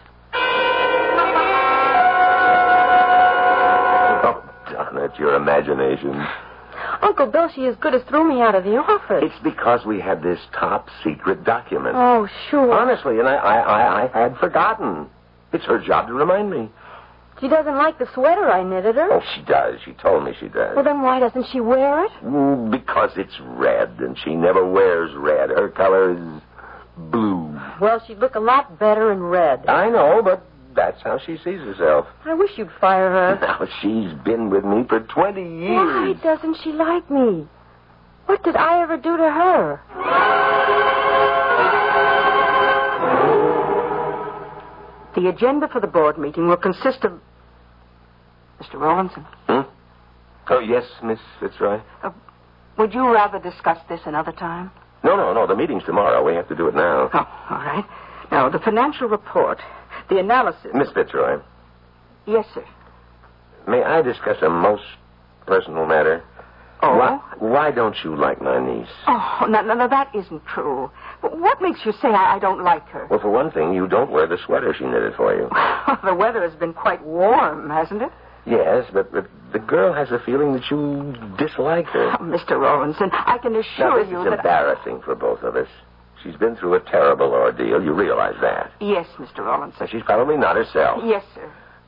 Speaker 15: Oh, Donna, it's your imagination.
Speaker 10: Uncle Bill, she as good as threw me out of the office.
Speaker 15: It's because we had this top-secret document.
Speaker 10: Oh, sure.
Speaker 15: Honestly, and I had forgotten. It's her job to remind me.
Speaker 10: She doesn't like the sweater I knitted her.
Speaker 15: Oh, she does. She told me she does.
Speaker 10: Well, then why doesn't she wear it?
Speaker 15: Because it's red, and she never wears red. Her color is blue.
Speaker 10: Well, she'd look a lot better in red.
Speaker 15: I know, but that's how she sees herself.
Speaker 10: I wish you'd fire her.
Speaker 15: Now, she's been with me for 20 years.
Speaker 10: Why doesn't she like me? What did I ever do to her?
Speaker 14: The agenda for the board meeting will consist of... Mr. Rawlinson?
Speaker 15: Oh, yes, Miss Fitzroy?
Speaker 14: Would you rather discuss this another time?
Speaker 15: No. The meeting's tomorrow. We have to do it now.
Speaker 14: Oh, all right. Now, the financial report, the analysis...
Speaker 15: Miss Fitzroy?
Speaker 14: Yes, sir.
Speaker 15: May I discuss a most personal matter?
Speaker 14: Oh?
Speaker 15: Why don't you like my niece?
Speaker 14: Oh, no, that isn't true. What makes you say I don't like her?
Speaker 15: Well, for one thing, you don't wear the sweater she knitted for you.
Speaker 14: The weather has been quite warm, hasn't it?
Speaker 15: Yes, but the girl has a feeling that you dislike her.
Speaker 14: Oh, Mr. Rawlinson, I can assure you that...
Speaker 15: This is embarrassing for both of us. She's been through a terrible ordeal. You realize that?
Speaker 14: Yes, Mr. Rawlinson.
Speaker 15: She's probably not herself.
Speaker 14: Yes, sir.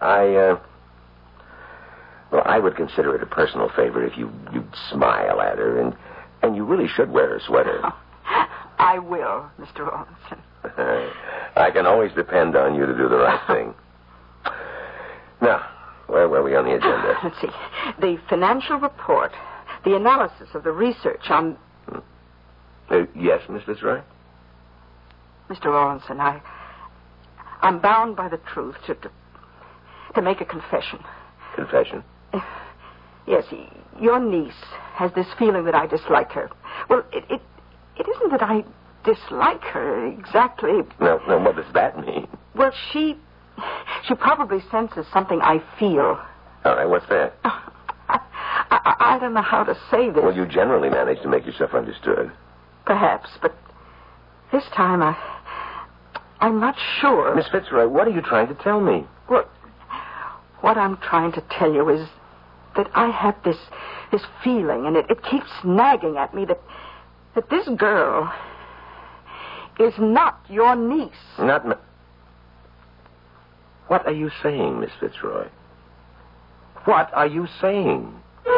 Speaker 15: I would consider it a personal favor if you'd smile at her, and you really should wear her sweater.
Speaker 14: Oh, I will, Mr. Rawlinson.
Speaker 15: I can always depend on you to do the right thing. Now, where were we on the agenda?
Speaker 14: Let's see. The financial report, the analysis of the research on...
Speaker 15: Yes, Miss Fitzroy?
Speaker 14: Mr. Rawlinson, I'm bound by the truth to make a confession.
Speaker 15: Confession?
Speaker 14: Yes, your niece has this feeling that I dislike her. Well, it isn't that I dislike her exactly.
Speaker 15: No, what does that mean?
Speaker 14: Well, she probably senses something I feel.
Speaker 15: All right, what's that?
Speaker 14: I don't know how to say this.
Speaker 15: Well, you generally manage to make yourself understood.
Speaker 14: Perhaps, but this time I'm not sure.
Speaker 15: Miss Fitzroy, what are you trying to tell me?
Speaker 14: Well, what I'm trying to tell you is that I have this feeling, and it keeps nagging at me that this girl is not your niece.
Speaker 15: What are you saying, Miss Fitzroy? What are you saying?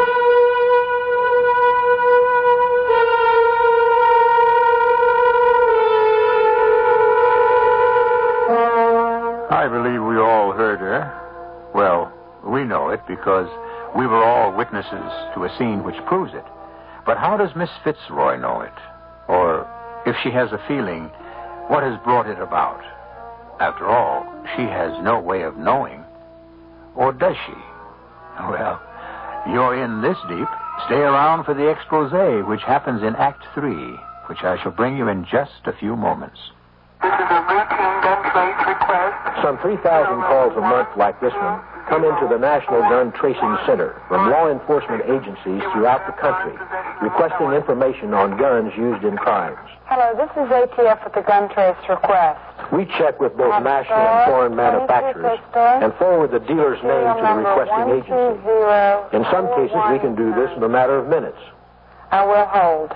Speaker 8: I believe we all heard her. Well, we know it because we were all witnesses to a scene which proves it. But how does Miss Fitzroy know it? Or, if she has a feeling, what has brought it about? After all, she has no way of knowing. Or does she? Well, you're in this deep. Stay around for the expose, which happens in Act 3, which I shall bring you in just a few moments.
Speaker 16: This is a routine gun trace request.
Speaker 19: Some 3,000 calls a month like this one come into the National Gun Tracing Center from law enforcement agencies throughout the country requesting information on guns used in crimes.
Speaker 20: Hello, this is ATF with the gun trace request.
Speaker 19: We check with both national and foreign manufacturers and forward the dealer's name to the requesting agency. In some cases, we can do this in a matter of minutes.
Speaker 20: I will hold.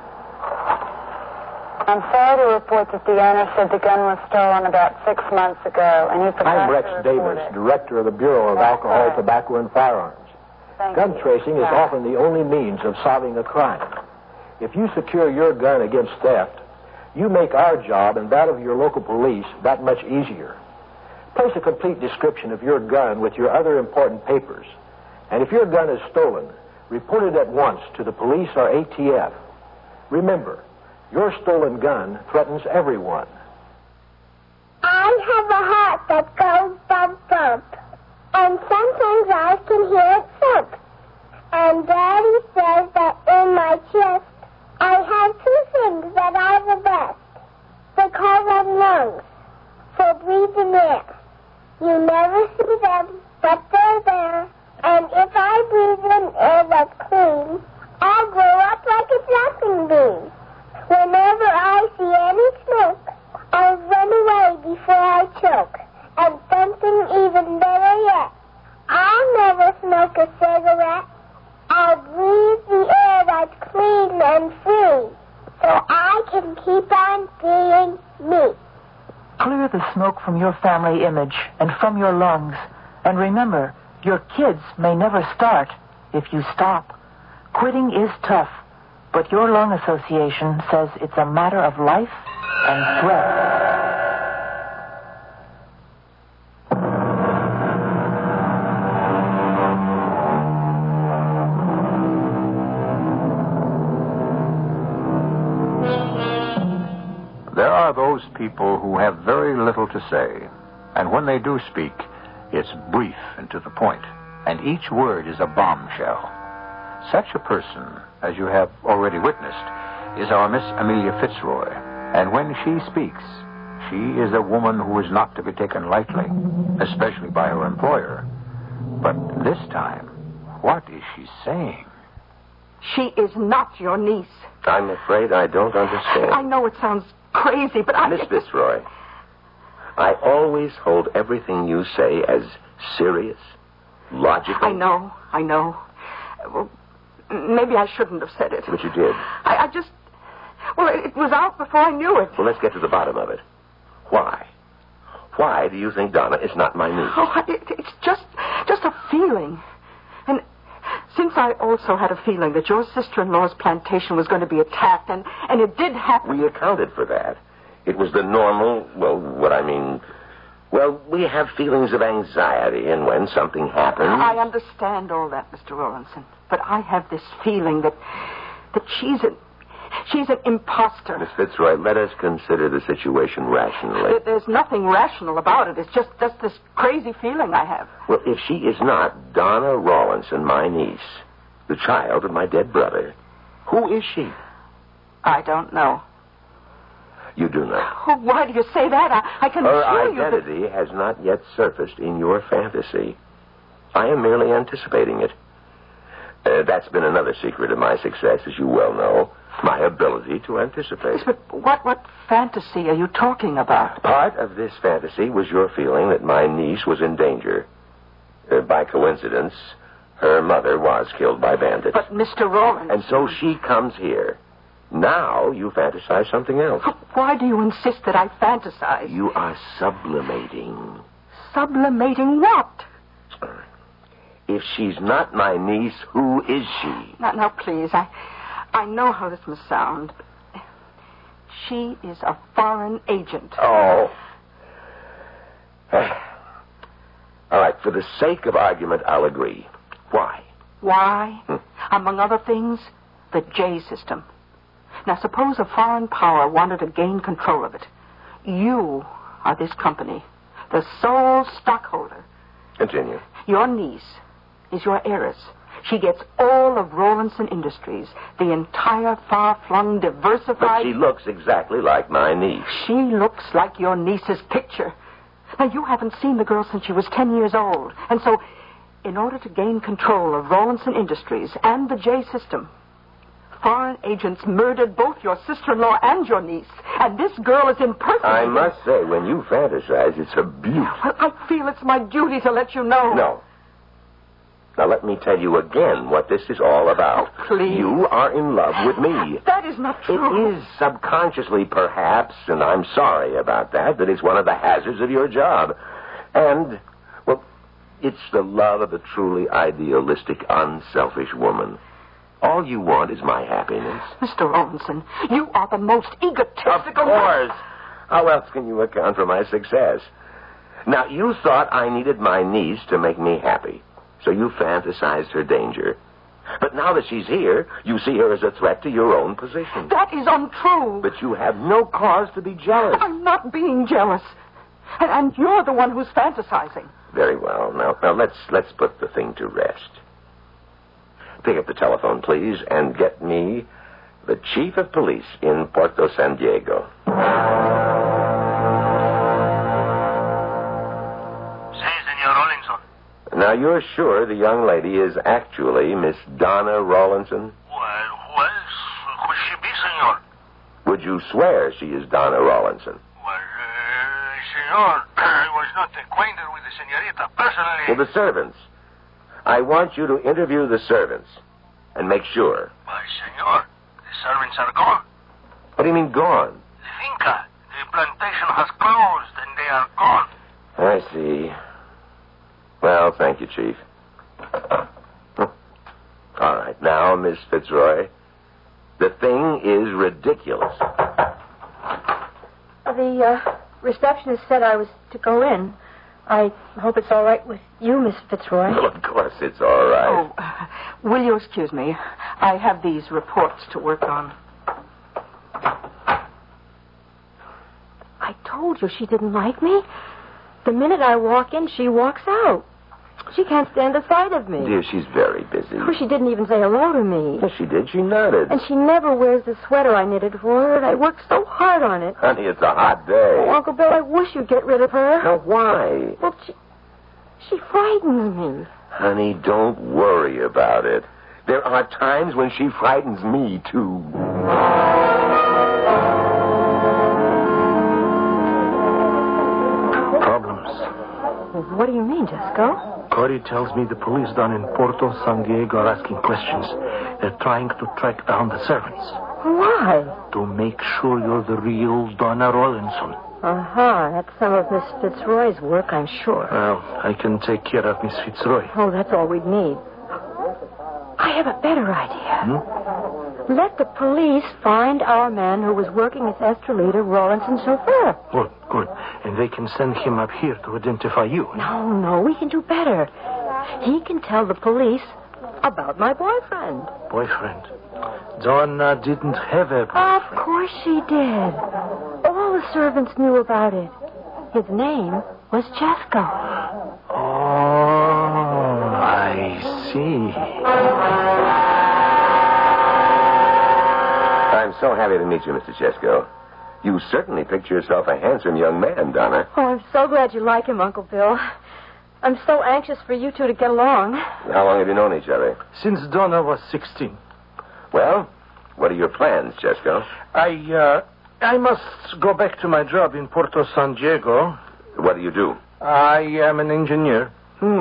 Speaker 20: I'm sorry to report that the owner said the gun was stolen about 6 months ago, and he forgot
Speaker 19: I'm Rex
Speaker 20: to report
Speaker 19: Davis,
Speaker 20: it.
Speaker 19: Director of the Bureau of Alcohol, Tobacco, and Firearms. Gun tracing is often the only means of solving a crime. If you secure your gun against theft, you make our job and that of your local police that much easier. Place a complete description of your gun with your other important papers. And if your gun is stolen, report it at once to the police or ATF. Remember, your stolen gun threatens everyone.
Speaker 18: I have a heart that goes bump bump. And sometimes I can hear it thump. And Daddy says that in my chest I have 2 things that are the best. They call them lungs, for breathing air. You never see them, but they're there. And if I breathe in air that's clean, I'll grow up like a jumping bean. Whenever I see any smoke, I'll run away before I choke. And something even better yet, I'll never smoke a cigarette. I'll breathe the air that's clean and free, so I can keep on being me.
Speaker 12: Clear the smoke from your family image and from your lungs. And remember, your kids may never start if you stop. Quitting is tough, but your lung association says it's a matter of life and threat.
Speaker 8: There are those people who have very little to say, and when they do speak, it's brief and to the point, and each word is a bombshell. Such a person, as you have already witnessed, is our Miss Amelia Fitzroy, and when she speaks, she is a woman who is not to be taken lightly, especially by her employer. But this time, what is she saying?
Speaker 14: She is not your niece.
Speaker 15: I'm afraid I don't understand.
Speaker 14: I know it sounds crazy, but
Speaker 15: Miss Fitzroy, I always hold everything you say as serious, logical.
Speaker 14: I know. Well, maybe I shouldn't have said it.
Speaker 15: But you did.
Speaker 14: I just... Well, it was out before I knew it.
Speaker 15: Well, let's get to the bottom of it. Why? Why do you think Donna is not my niece?
Speaker 14: Oh, it's just a feeling. And since I also had a feeling that your sister-in-law's plantation was going to be attacked, and it did happen...
Speaker 15: We accounted for that. It was the normal, we have feelings of anxiety, and when something happens...
Speaker 14: I understand all that, Mr. Rawlinson, but I have this feeling that she's an imposter.
Speaker 15: Miss Fitzroy, let us consider the situation rationally.
Speaker 14: There's nothing rational about it. It's just this crazy feeling I have.
Speaker 15: Well, if she is not Donna Rawlinson, my niece, the child of my dead brother, who is she?
Speaker 14: I don't know.
Speaker 15: You do know.
Speaker 14: Oh, why do you say that? I can assure you
Speaker 15: Her identity has not yet surfaced in your fantasy. I am merely anticipating it. That's been another secret of my success, as you well know. My ability to anticipate.
Speaker 14: But what fantasy are you talking about?
Speaker 15: Part of this fantasy was your feeling that my niece was in danger. By coincidence, her mother was killed by bandits.
Speaker 14: But Mr. Rollins...
Speaker 15: And so she comes here. Now you fantasize something else.
Speaker 14: Why do you insist that I fantasize?
Speaker 15: You are sublimating.
Speaker 14: Sublimating what?
Speaker 15: If she's not my niece, who is she?
Speaker 14: Now, please, I know how this must sound. She is a foreign agent.
Speaker 15: Oh. All right, for the sake of argument, I'll agree. Why?
Speaker 14: Why? Among other things, the J system. Now, suppose a foreign power wanted to gain control of it. You are this company, the sole stockholder.
Speaker 15: Continue.
Speaker 14: Your niece is your heiress. She gets all of Rollinson Industries, the entire far-flung, diversified...
Speaker 15: But she looks exactly like my niece.
Speaker 14: She looks like your niece's picture. Now, you haven't seen the girl since she was 10 years old. And so, in order to gain control of Rollinson Industries and the J system, foreign agents murdered both your sister-in-law and your niece. And this girl is impersonating...
Speaker 15: I must say, when you fantasize, it's a beaut.
Speaker 14: Well, I feel it's my duty to let you know.
Speaker 15: No. Now, let me tell you again what this is all about.
Speaker 14: Oh, please.
Speaker 15: You are in love with me.
Speaker 14: That is not true.
Speaker 15: It is subconsciously, perhaps, and I'm sorry about that, but it's one of the hazards of your job. And, well, it's the love of a truly idealistic, unselfish woman. All you want is my happiness.
Speaker 14: Mr. Rollinson, you are the most egotistical...
Speaker 15: Of course. How else can you account for my success? Now, you thought I needed my niece to make me happy. So you fantasized her danger. But now that she's here, you see her as a threat to your own position.
Speaker 14: That is untrue.
Speaker 15: But you have no cause to be jealous.
Speaker 14: I'm not being jealous. And you're the one who's fantasizing.
Speaker 15: Very well. Now let's put the thing to rest. Pick up the telephone, please, and get me the chief of police in Puerto San Diego. Now, you're sure the young lady is actually Miss Donna Rawlinson?
Speaker 21: Well, who else could she be, senor?
Speaker 15: Would you swear she is Donna Rawlinson?
Speaker 21: Well, senor, I was not acquainted with the senorita personally.
Speaker 15: Well, the servants. I want you to interview the servants and make sure.
Speaker 21: Why, senor, the servants are gone.
Speaker 15: What do you mean, gone?
Speaker 21: The finca, the plantation has closed and they are gone.
Speaker 15: I see. Well, thank you, Chief. All right. Now, Miss Fitzroy, the thing is ridiculous.
Speaker 10: The receptionist said I was to go in. I hope it's all right with you, Miss Fitzroy.
Speaker 15: Well, of course it's all right.
Speaker 14: Oh, will you excuse me? I have these reports to work on.
Speaker 10: I told you she didn't like me. The minute I walk in, she walks out. She can't stand the sight of me.
Speaker 15: Dear, she's very busy.
Speaker 10: Oh, she didn't even say hello to me.
Speaker 15: Yes, she did. She nodded.
Speaker 10: And she never wears the sweater I knitted for her, and I worked so hard on it.
Speaker 15: Honey, it's a hot day.
Speaker 10: Oh, Uncle Bill, I wish you'd get rid of her.
Speaker 15: Now, why?
Speaker 10: Well, she frightens me.
Speaker 15: Honey, don't worry about it. There are times when she frightens me, too.
Speaker 10: What do you mean, Jesco?
Speaker 9: Corey tells me the police down in Puerto San Diego are asking questions. They're trying to track down the servants.
Speaker 10: Why?
Speaker 9: To make sure you're the real Donna Rawlinson.
Speaker 10: That's some of Miss Fitzroy's work, I'm sure.
Speaker 9: Well, I can take care of Miss Fitzroy.
Speaker 10: Oh, that's all we'd need. I have a better idea. Let the police find our man who was working as Estrelita Rawlinson's chauffeur.
Speaker 9: Good. And they can send him up here to identify you.
Speaker 10: No, we can do better. He can tell the police about my boyfriend.
Speaker 9: Boyfriend? Donna didn't have a boyfriend.
Speaker 10: Of course she did. All the servants knew about it. His name was Jesco.
Speaker 9: Oh, I see.
Speaker 15: I'm so happy to meet you, Mr. Jesco. You certainly picture yourself a handsome young man, Donna.
Speaker 10: Oh, I'm so glad you like him, Uncle Bill. I'm so anxious for you two to get along.
Speaker 15: How long have you known each other?
Speaker 9: Since Donna was 16.
Speaker 15: Well, what are your plans, Chesco?
Speaker 9: I must go back to my job in Puerto San Diego.
Speaker 15: What do you do?
Speaker 9: I am an engineer.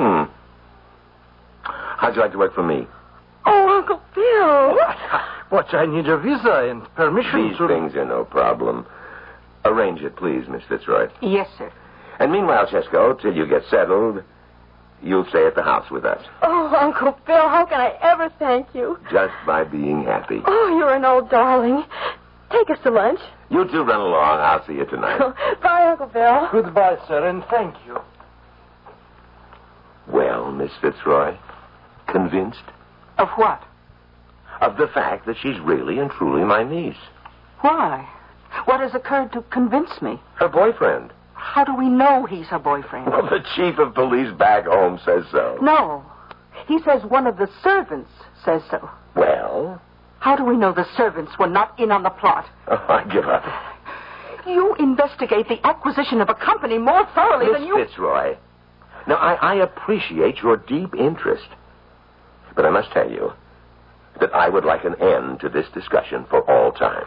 Speaker 15: How'd you like to work for me?
Speaker 10: Oh, Uncle Bill.
Speaker 9: What? I need a visa and permission
Speaker 15: These things are no problem. Arrange it, please, Miss Fitzroy.
Speaker 14: Yes, sir.
Speaker 15: And meanwhile, Chesco, till you get settled, you'll stay at the house with us.
Speaker 10: Oh, Uncle Bill, how can I ever thank you?
Speaker 15: Just by being happy.
Speaker 10: Oh, you're an old darling. Take us to lunch.
Speaker 15: You two run along. I'll see you tonight.
Speaker 10: Bye, Uncle Bill.
Speaker 9: Goodbye, sir, and thank you.
Speaker 15: Well, Miss Fitzroy, convinced?
Speaker 14: Of what?
Speaker 15: Of the fact that she's really and truly my niece.
Speaker 14: Why? What has occurred to convince me?
Speaker 15: Her boyfriend.
Speaker 14: How do we know he's her boyfriend?
Speaker 15: Well, the chief of police back home says so.
Speaker 14: No. He says one of the servants says so.
Speaker 15: Well?
Speaker 14: How do we know the servants were not in on the plot?
Speaker 15: Oh, I give up.
Speaker 14: You investigate the acquisition of a company more thoroughly than you...
Speaker 15: Miss Fitzroy. Now, I appreciate your deep interest. But I must tell you that I would like an end to this discussion for all time.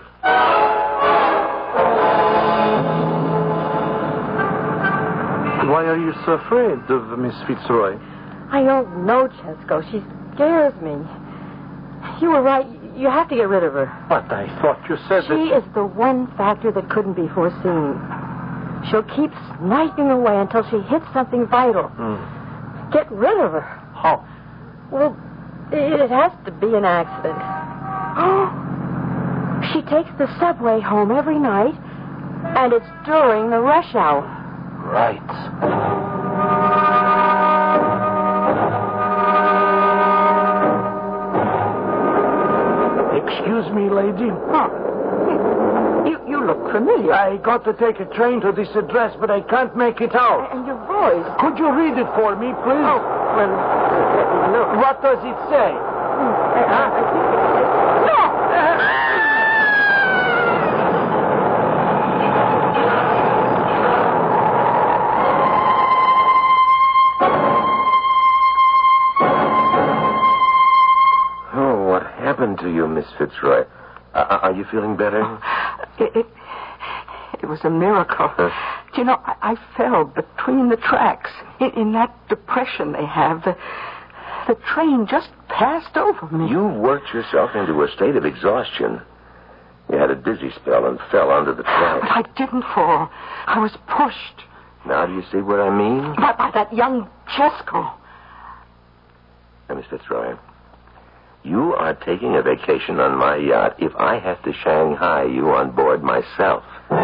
Speaker 9: Why are you so afraid of Miss Fitzroy?
Speaker 10: I don't know, Chesco. She scares me. You were right. You have to get rid of her.
Speaker 9: But I thought you said
Speaker 10: She is the one factor that couldn't be foreseen. She'll keep sniping away until she hits something vital. Get rid of her.
Speaker 9: How?
Speaker 10: Well, it has to be an accident. She takes the subway home every night, and it's during the rush hour.
Speaker 9: Right. Excuse me, lady.
Speaker 14: You look familiar.
Speaker 9: I got to take a train to this address, but I can't make it out.
Speaker 10: And your voice.
Speaker 9: Could you read it for me, please?
Speaker 14: Oh, well, let me look.
Speaker 9: What does it say?
Speaker 14: I think it says... No!
Speaker 15: To you, Miss Fitzroy. Are you feeling better?
Speaker 14: It was a miracle. Do you know, I fell between the tracks in that depression they have. The train just passed over me.
Speaker 15: You worked yourself into a state of exhaustion. You had a dizzy spell and fell under the tracks.
Speaker 14: But I didn't fall. I was pushed.
Speaker 15: Now do you see what I mean?
Speaker 14: By that young Chesco.
Speaker 15: Now, Miss Fitzroy, you are taking a vacation on my yacht if I have to Shanghai you on board myself.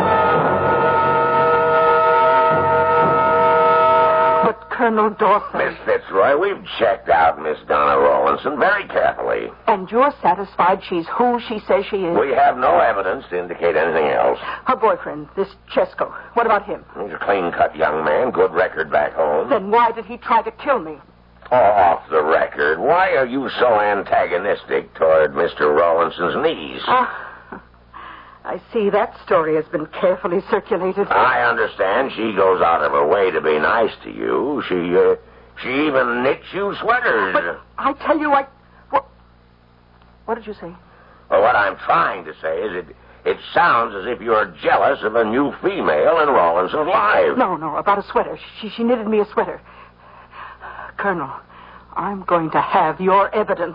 Speaker 14: But Colonel Dawson...
Speaker 15: Miss Fitzroy, we've checked out Miss Donna Rawlinson very carefully.
Speaker 14: And you're satisfied she's who she says she is?
Speaker 15: We have no evidence to indicate anything else.
Speaker 14: Her boyfriend, this Chesco, what about him?
Speaker 15: He's a clean-cut young man, good record back home.
Speaker 14: Then why did he try to kill me?
Speaker 15: Off the record, why are you so antagonistic toward Mr. Rawlinson's niece?
Speaker 14: I see that story has been carefully circulated.
Speaker 15: I understand she goes out of her way to be nice to you. She even knits you sweaters.
Speaker 14: But I tell you, What did you say?
Speaker 15: Well, what I'm trying to say is it sounds as if you're jealous of a new female in Rawlinson's life.
Speaker 14: No, about a sweater. She knitted me a sweater. Colonel, I'm going to have your evidence.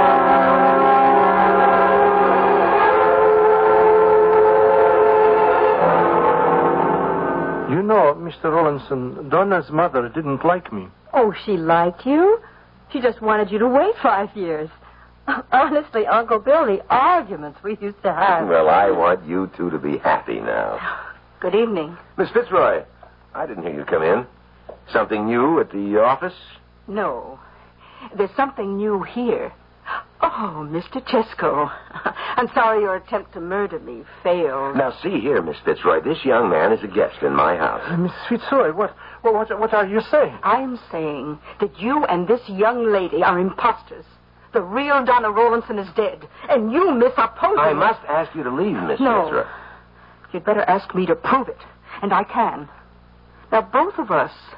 Speaker 9: You know, Mr. Rawlinson, Donna's mother didn't like me.
Speaker 10: Oh, she liked you? She just wanted you to wait 5 years. Honestly, Uncle Bill, the arguments we used to have.
Speaker 15: Well, I want you two to be happy now.
Speaker 14: Good evening.
Speaker 15: Miss Fitzroy, I didn't hear you come in. Something new at the office?
Speaker 14: No. There's something new here. Oh, Mr. Chesco. I'm sorry your attempt to murder me failed.
Speaker 15: Now, see here, Miss Fitzroy. This young man is a guest in my house.
Speaker 9: Miss Fitzroy, what are you saying?
Speaker 14: I'm saying that you and this young lady are imposters. The real Donna Rawlinson is dead, and you misoppose
Speaker 15: I must ask you to leave, Miss Fitzroy.
Speaker 14: You'd better ask me to prove it, and I can. Now, both of us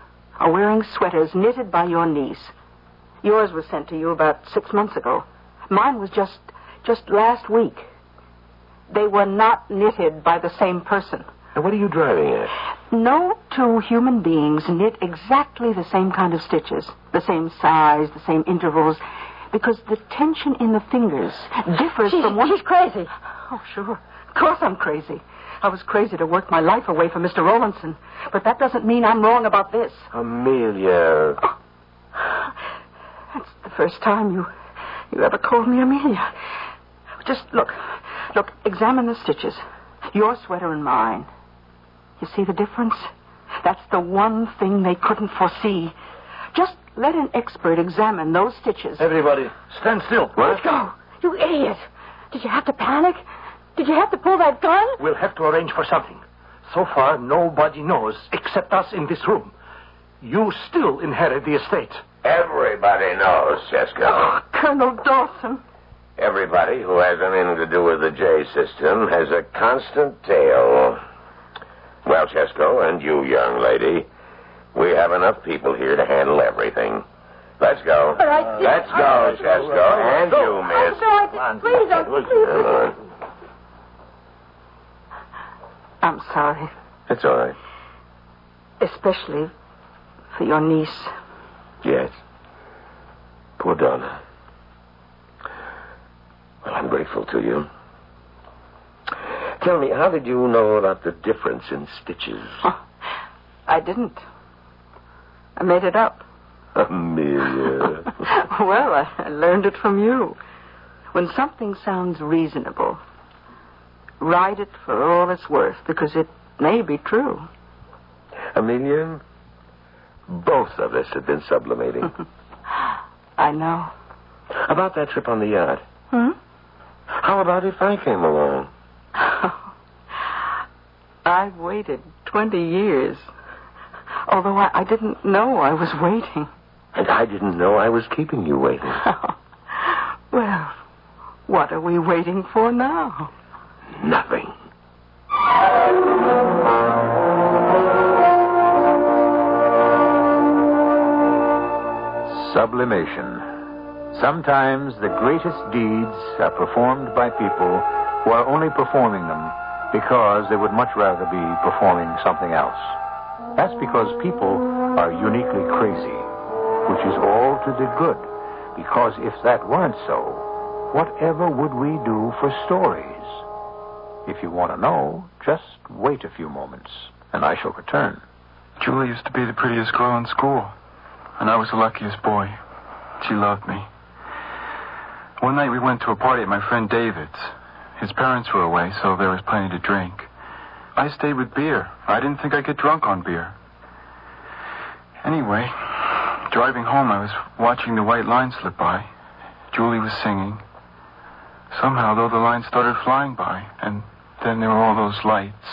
Speaker 14: are wearing sweaters knitted by your niece. Yours was sent to you about 6 months ago. Mine was just last week. They were not knitted by the same person.
Speaker 15: Now, what are you driving at?
Speaker 14: No two human beings knit exactly the same kind of stitches, the same size, the same intervals, because the tension in the fingers differs from one...
Speaker 10: She's crazy.
Speaker 14: Oh, sure. Of course I'm crazy. I was crazy to work my life away from Mr. Rowlandson, but that doesn't mean I'm wrong about this.
Speaker 15: Amelia.
Speaker 14: Oh. That's the first time you ever called me Amelia. Just look, examine the stitches. Your sweater and mine. You see the difference? That's the one thing they couldn't foresee. Just let an expert examine those stitches.
Speaker 9: Everybody, stand still.
Speaker 10: Let's go. You idiot. Did you have to panic? Did you have to pull that gun?
Speaker 9: We'll have to arrange for something. So far, nobody knows except us in this room. You still inherit the estate.
Speaker 15: Everybody knows, Chesko.
Speaker 14: Oh, Colonel Dawson.
Speaker 15: Everybody who has anything to do with the J system has a constant tale. Well, Chesko, and you, young lady, we have enough people here to handle everything. Let's go. Let's go, Chesko. And you, miss.
Speaker 10: Please don't.
Speaker 15: Come on.
Speaker 14: I'm sorry.
Speaker 15: It's all right.
Speaker 14: Especially for your niece.
Speaker 15: Yes. Poor Donna. Well, I'm grateful to you. Tell me, how did you know about the difference in stitches?
Speaker 14: Oh, I didn't. I made it up.
Speaker 15: Amelia.
Speaker 14: Well, I learned it from you. When something sounds reasonable, write it for all it's worth, because it may be true.
Speaker 15: Amelia, both of us have been sublimating.
Speaker 14: I know.
Speaker 15: About that trip on the yacht.
Speaker 14: Hmm?
Speaker 15: How about if I came along?
Speaker 14: I've waited 20 years. Although I didn't know I was waiting.
Speaker 15: And I didn't know I was keeping you waiting.
Speaker 14: Well, what are we waiting for now?
Speaker 15: Nothing.
Speaker 8: Sublimation. Sometimes the greatest deeds are performed by people who are only performing them because they would much rather be performing something else. That's because people are uniquely crazy, which is all to the good. Because if that weren't so, whatever would we do for stories? If you want to know, just wait a few moments, and I shall return.
Speaker 3: Julie used to be the prettiest girl in school, and I was the luckiest boy. She loved me. One night we went to a party at my friend David's. His parents were away, so there was plenty to drink. I stayed with beer. I didn't think I'd get drunk on beer. Anyway, driving home, I was watching the white line slip by. Julie was singing. Somehow, though, the line started flying by, and then there were all those lights.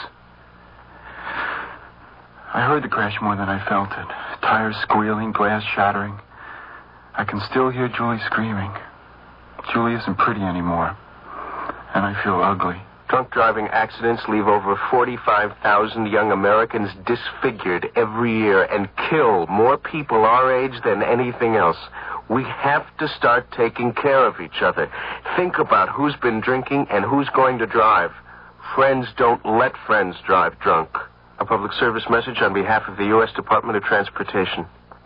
Speaker 3: I heard the crash more than I felt it. Tires squealing, glass shattering. I can still hear Julie screaming. Julie isn't pretty anymore, and I feel ugly.
Speaker 15: Drunk driving accidents leave over 45,000 young Americans disfigured every year and kill more people our age than anything else. We have to start taking care of each other. Think about who's been drinking and who's going to drive. Friends don't let friends drive drunk. A public service message on behalf of the U.S. Department of Transportation.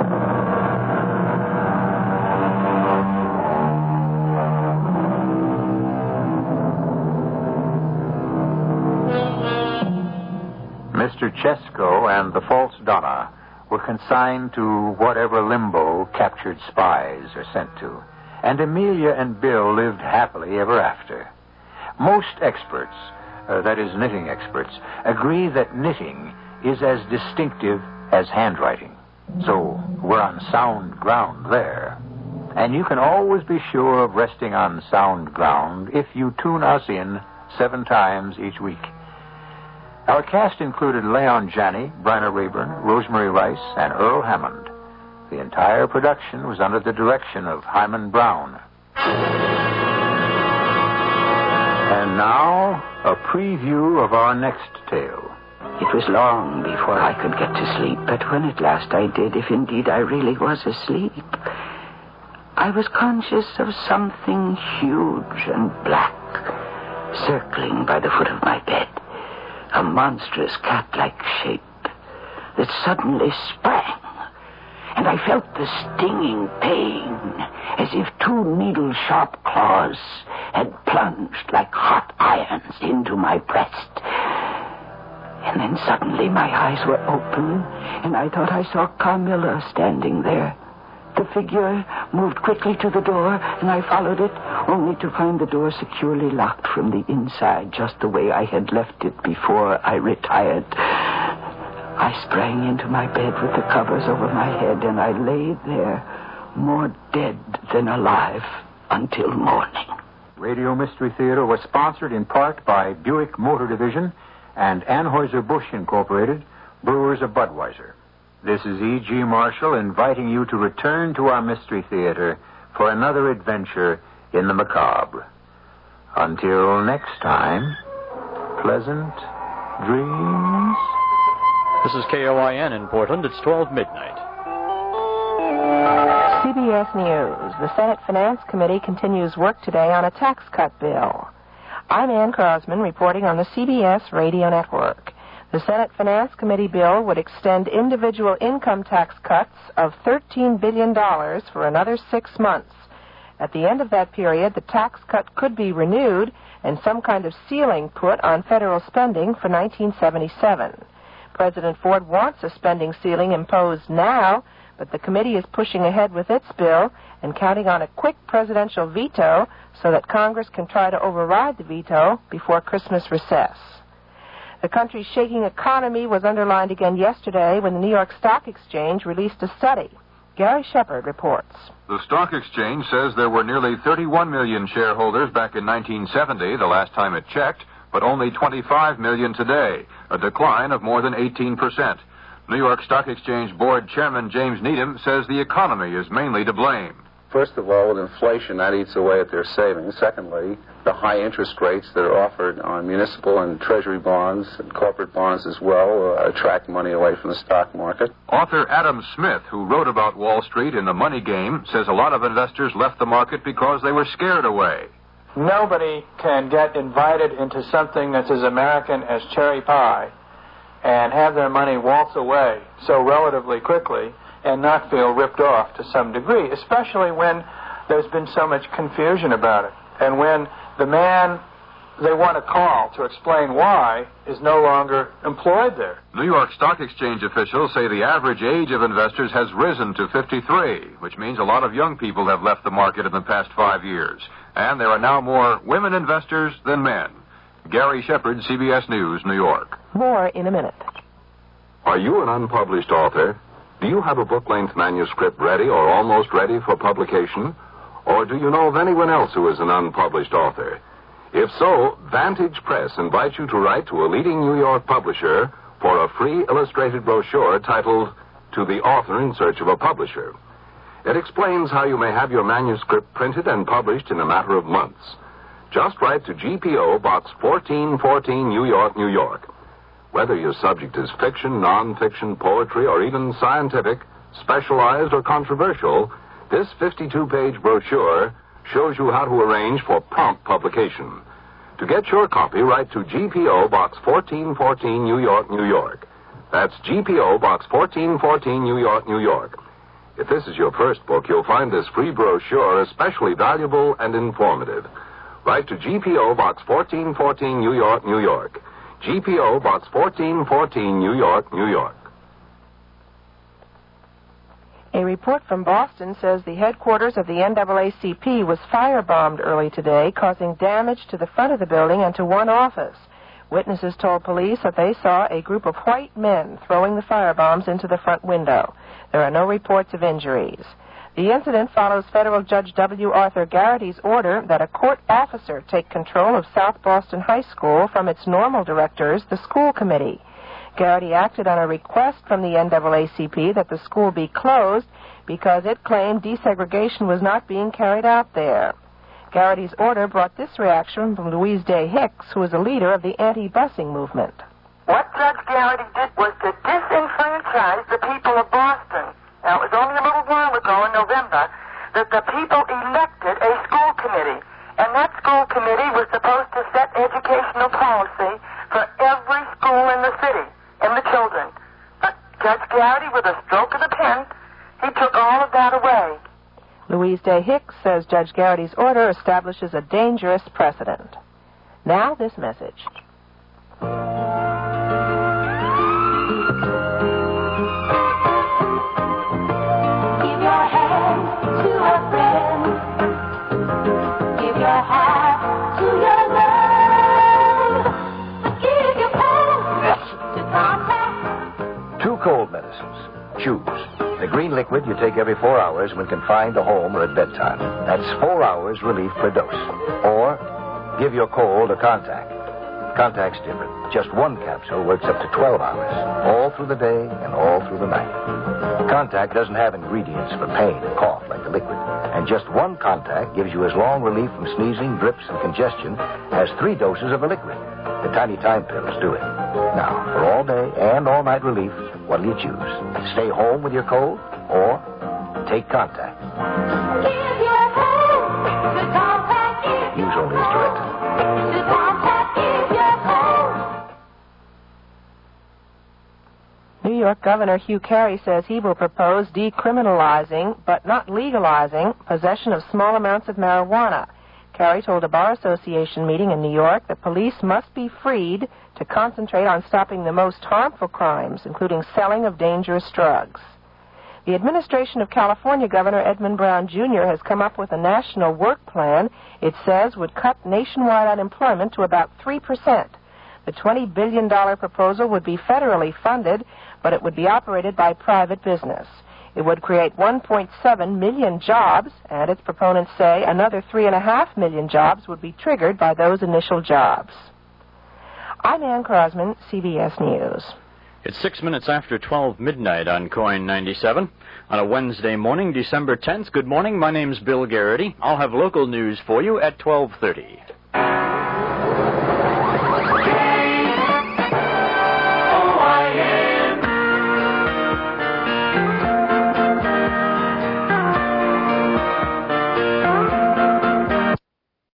Speaker 8: Mr. Chesko and the false Donna were consigned to whatever limbo captured spies are sent to, and Amelia and Bill lived happily ever after. Most experts, that is, knitting experts, agree that knitting is as distinctive as handwriting. So we're on sound ground there. And you can always be sure of resting on sound ground if you tune us in 7 times each week. Our cast included Leon Janney, Bryna Rayburn, Rosemary Rice, and Earl Hammond. The entire production was under the direction of Hyman Brown. And now, a preview of our next tale.
Speaker 4: It was long before I could get to sleep, but when at last I did, if indeed I really was asleep, I was conscious of something huge and black circling by the foot of my bed, a monstrous cat-like shape that suddenly sprang, and I felt the stinging pain as if two needle-sharp claws had plunged like hot irons into my breast. And then suddenly my eyes were open, and I thought I saw Carmilla standing there. The figure moved quickly to the door, and I followed it, only to find the door securely locked from the inside, just the way I had left it before I retired. I sprang into my bed with the covers over my head, and I lay there, more dead than alive, until morning.
Speaker 8: Radio Mystery Theater was sponsored in part by Buick Motor Division and Anheuser-Busch Incorporated, brewers of Budweiser. This is E.G. Marshall inviting you to return to our Mystery Theater for another adventure in the macabre. Until next time, pleasant dreams.
Speaker 22: This is KOIN in Portland. It's 12 midnight.
Speaker 12: CBS News. The Senate Finance Committee continues work today on a tax cut bill. I'm Ann Crosman reporting on the CBS Radio Network. The Senate Finance Committee bill would extend individual income tax cuts of $13 billion for another 6 months. At the end of that period, the tax cut could be renewed and some kind of ceiling put on federal spending for 1977. President Ford wants a spending ceiling imposed now, but the committee is pushing ahead with its bill and counting on a quick presidential veto so that Congress can try to override the veto before Christmas recess. The country's shaking economy was underlined again yesterday when the New York Stock Exchange released a study. Gary Shepard reports.
Speaker 2: The stock exchange says there were nearly 31 million shareholders back in 1970, the last time it checked, but only 25 million today, a decline of more than 18%. New York Stock Exchange Board Chairman James Needham says the economy is mainly to blame.
Speaker 23: First of all, with inflation, that eats away at their savings. Secondly, the high interest rates that are offered on municipal and treasury bonds and corporate bonds as well attract money away from the stock market.
Speaker 2: Author Adam Smith, who wrote about Wall Street in The Money Game, says a lot of investors left the market because they were scared away.
Speaker 24: Nobody can get invited into something that's as American as cherry pie and have their money waltz away so relatively quickly and not feel ripped off to some degree, especially when there's been so much confusion about it, and when the man they want to call to explain why is no longer employed there.
Speaker 2: New York Stock Exchange officials say the average age of investors has risen to 53, which means a lot of young people have left the market in the past 5 years, and there are now more women investors than men. Gary Shepard, CBS News, New York.
Speaker 12: More in a minute.
Speaker 11: Are you an unpublished author? Do you have a book-length manuscript ready or almost ready for publication? Or do you know of anyone else who is an unpublished author? If so, Vantage Press invites you to write to a leading New York publisher for a free illustrated brochure titled To the Author in Search of a Publisher. It explains how you may have your manuscript printed and published in a matter of months. Just write to GPO Box 1414, New York, New York. Whether your subject is fiction, non-fiction, poetry, or even scientific, specialized, or controversial, this 52-page brochure shows you how to arrange for prompt publication. To get your copy, write to GPO Box 1414, New York, New York. That's GPO Box 1414, New York, New York. If this is your first book, you'll find this free brochure especially valuable and informative. Write to GPO Box 1414, New York, New York. GPO Box 1414, New York, New York.
Speaker 12: A report from Boston says the headquarters of the NAACP was firebombed early today, causing damage to the front of the building and to one office. Witnesses told police that they saw a group of white men throwing the firebombs into the front window. There are no reports of injuries. The incident follows Federal Judge W. Arthur Garrity's order that a court officer take control of South Boston High School from its normal directors, the school committee. Garrity acted on a request from the NAACP that the school be closed because it claimed desegregation was not being carried out there. Garrity's order brought this reaction from Louise Day Hicks, who is a leader of the anti-busing movement.
Speaker 16: What Judge Garrity did was to disenfranchise the people of Boston. Now, it was only a little while ago in November that the people elected a school committee. And that school committee was supposed to set educational policy for every school in the city and the children. But Judge Garrity, with a stroke of the pen, he took all of that away.
Speaker 12: Louise Day Hicks says Judge Garrity's order establishes a dangerous precedent. Now, this message.
Speaker 7: Give your hand to a friend. Give your heart to your love. Give your phone to contact.
Speaker 17: 2 cold medicines. Choose. The green liquid you take every 4 hours when confined to home or at bedtime. That's 4 hours relief per dose. Or give your cold a Contact. Contact's different. Just 1 capsule works up to 12 hours, all through the day and all through the night. Contact doesn't have ingredients for pain and cough like the liquid. And just 1 Contact gives you as long relief from sneezing, drips, and congestion as 3 doses of the liquid. The tiny time pills do it. Now, for all day and all night relief, what'll you choose? Stay home with your cold or take Contact?
Speaker 7: Give your phone to contact.
Speaker 17: Use only as directed.
Speaker 7: To contact, give your phone.
Speaker 12: New York Governor Hugh Carey says he will propose decriminalizing, but not legalizing, possession of small amounts of marijuana. Carey told a Bar Association meeting in New York that police must be freed to concentrate on stopping the most harmful crimes, including selling of dangerous drugs. The administration of California Governor Edmund Brown Jr. has come up with a national work plan it says would cut nationwide unemployment to about 3%. The $20 billion proposal would be federally funded, but it would be operated by private business. It would create 1.7 million jobs, and its proponents say another 3.5 million jobs would be triggered by those initial jobs. I'm Ann Crosman, CBS News.
Speaker 22: It's 6 minutes after 12 midnight on Coin 97. On a Wednesday morning, December 10th. Good morning. My name's Bill Garrity. I'll have local news for you at 12:30.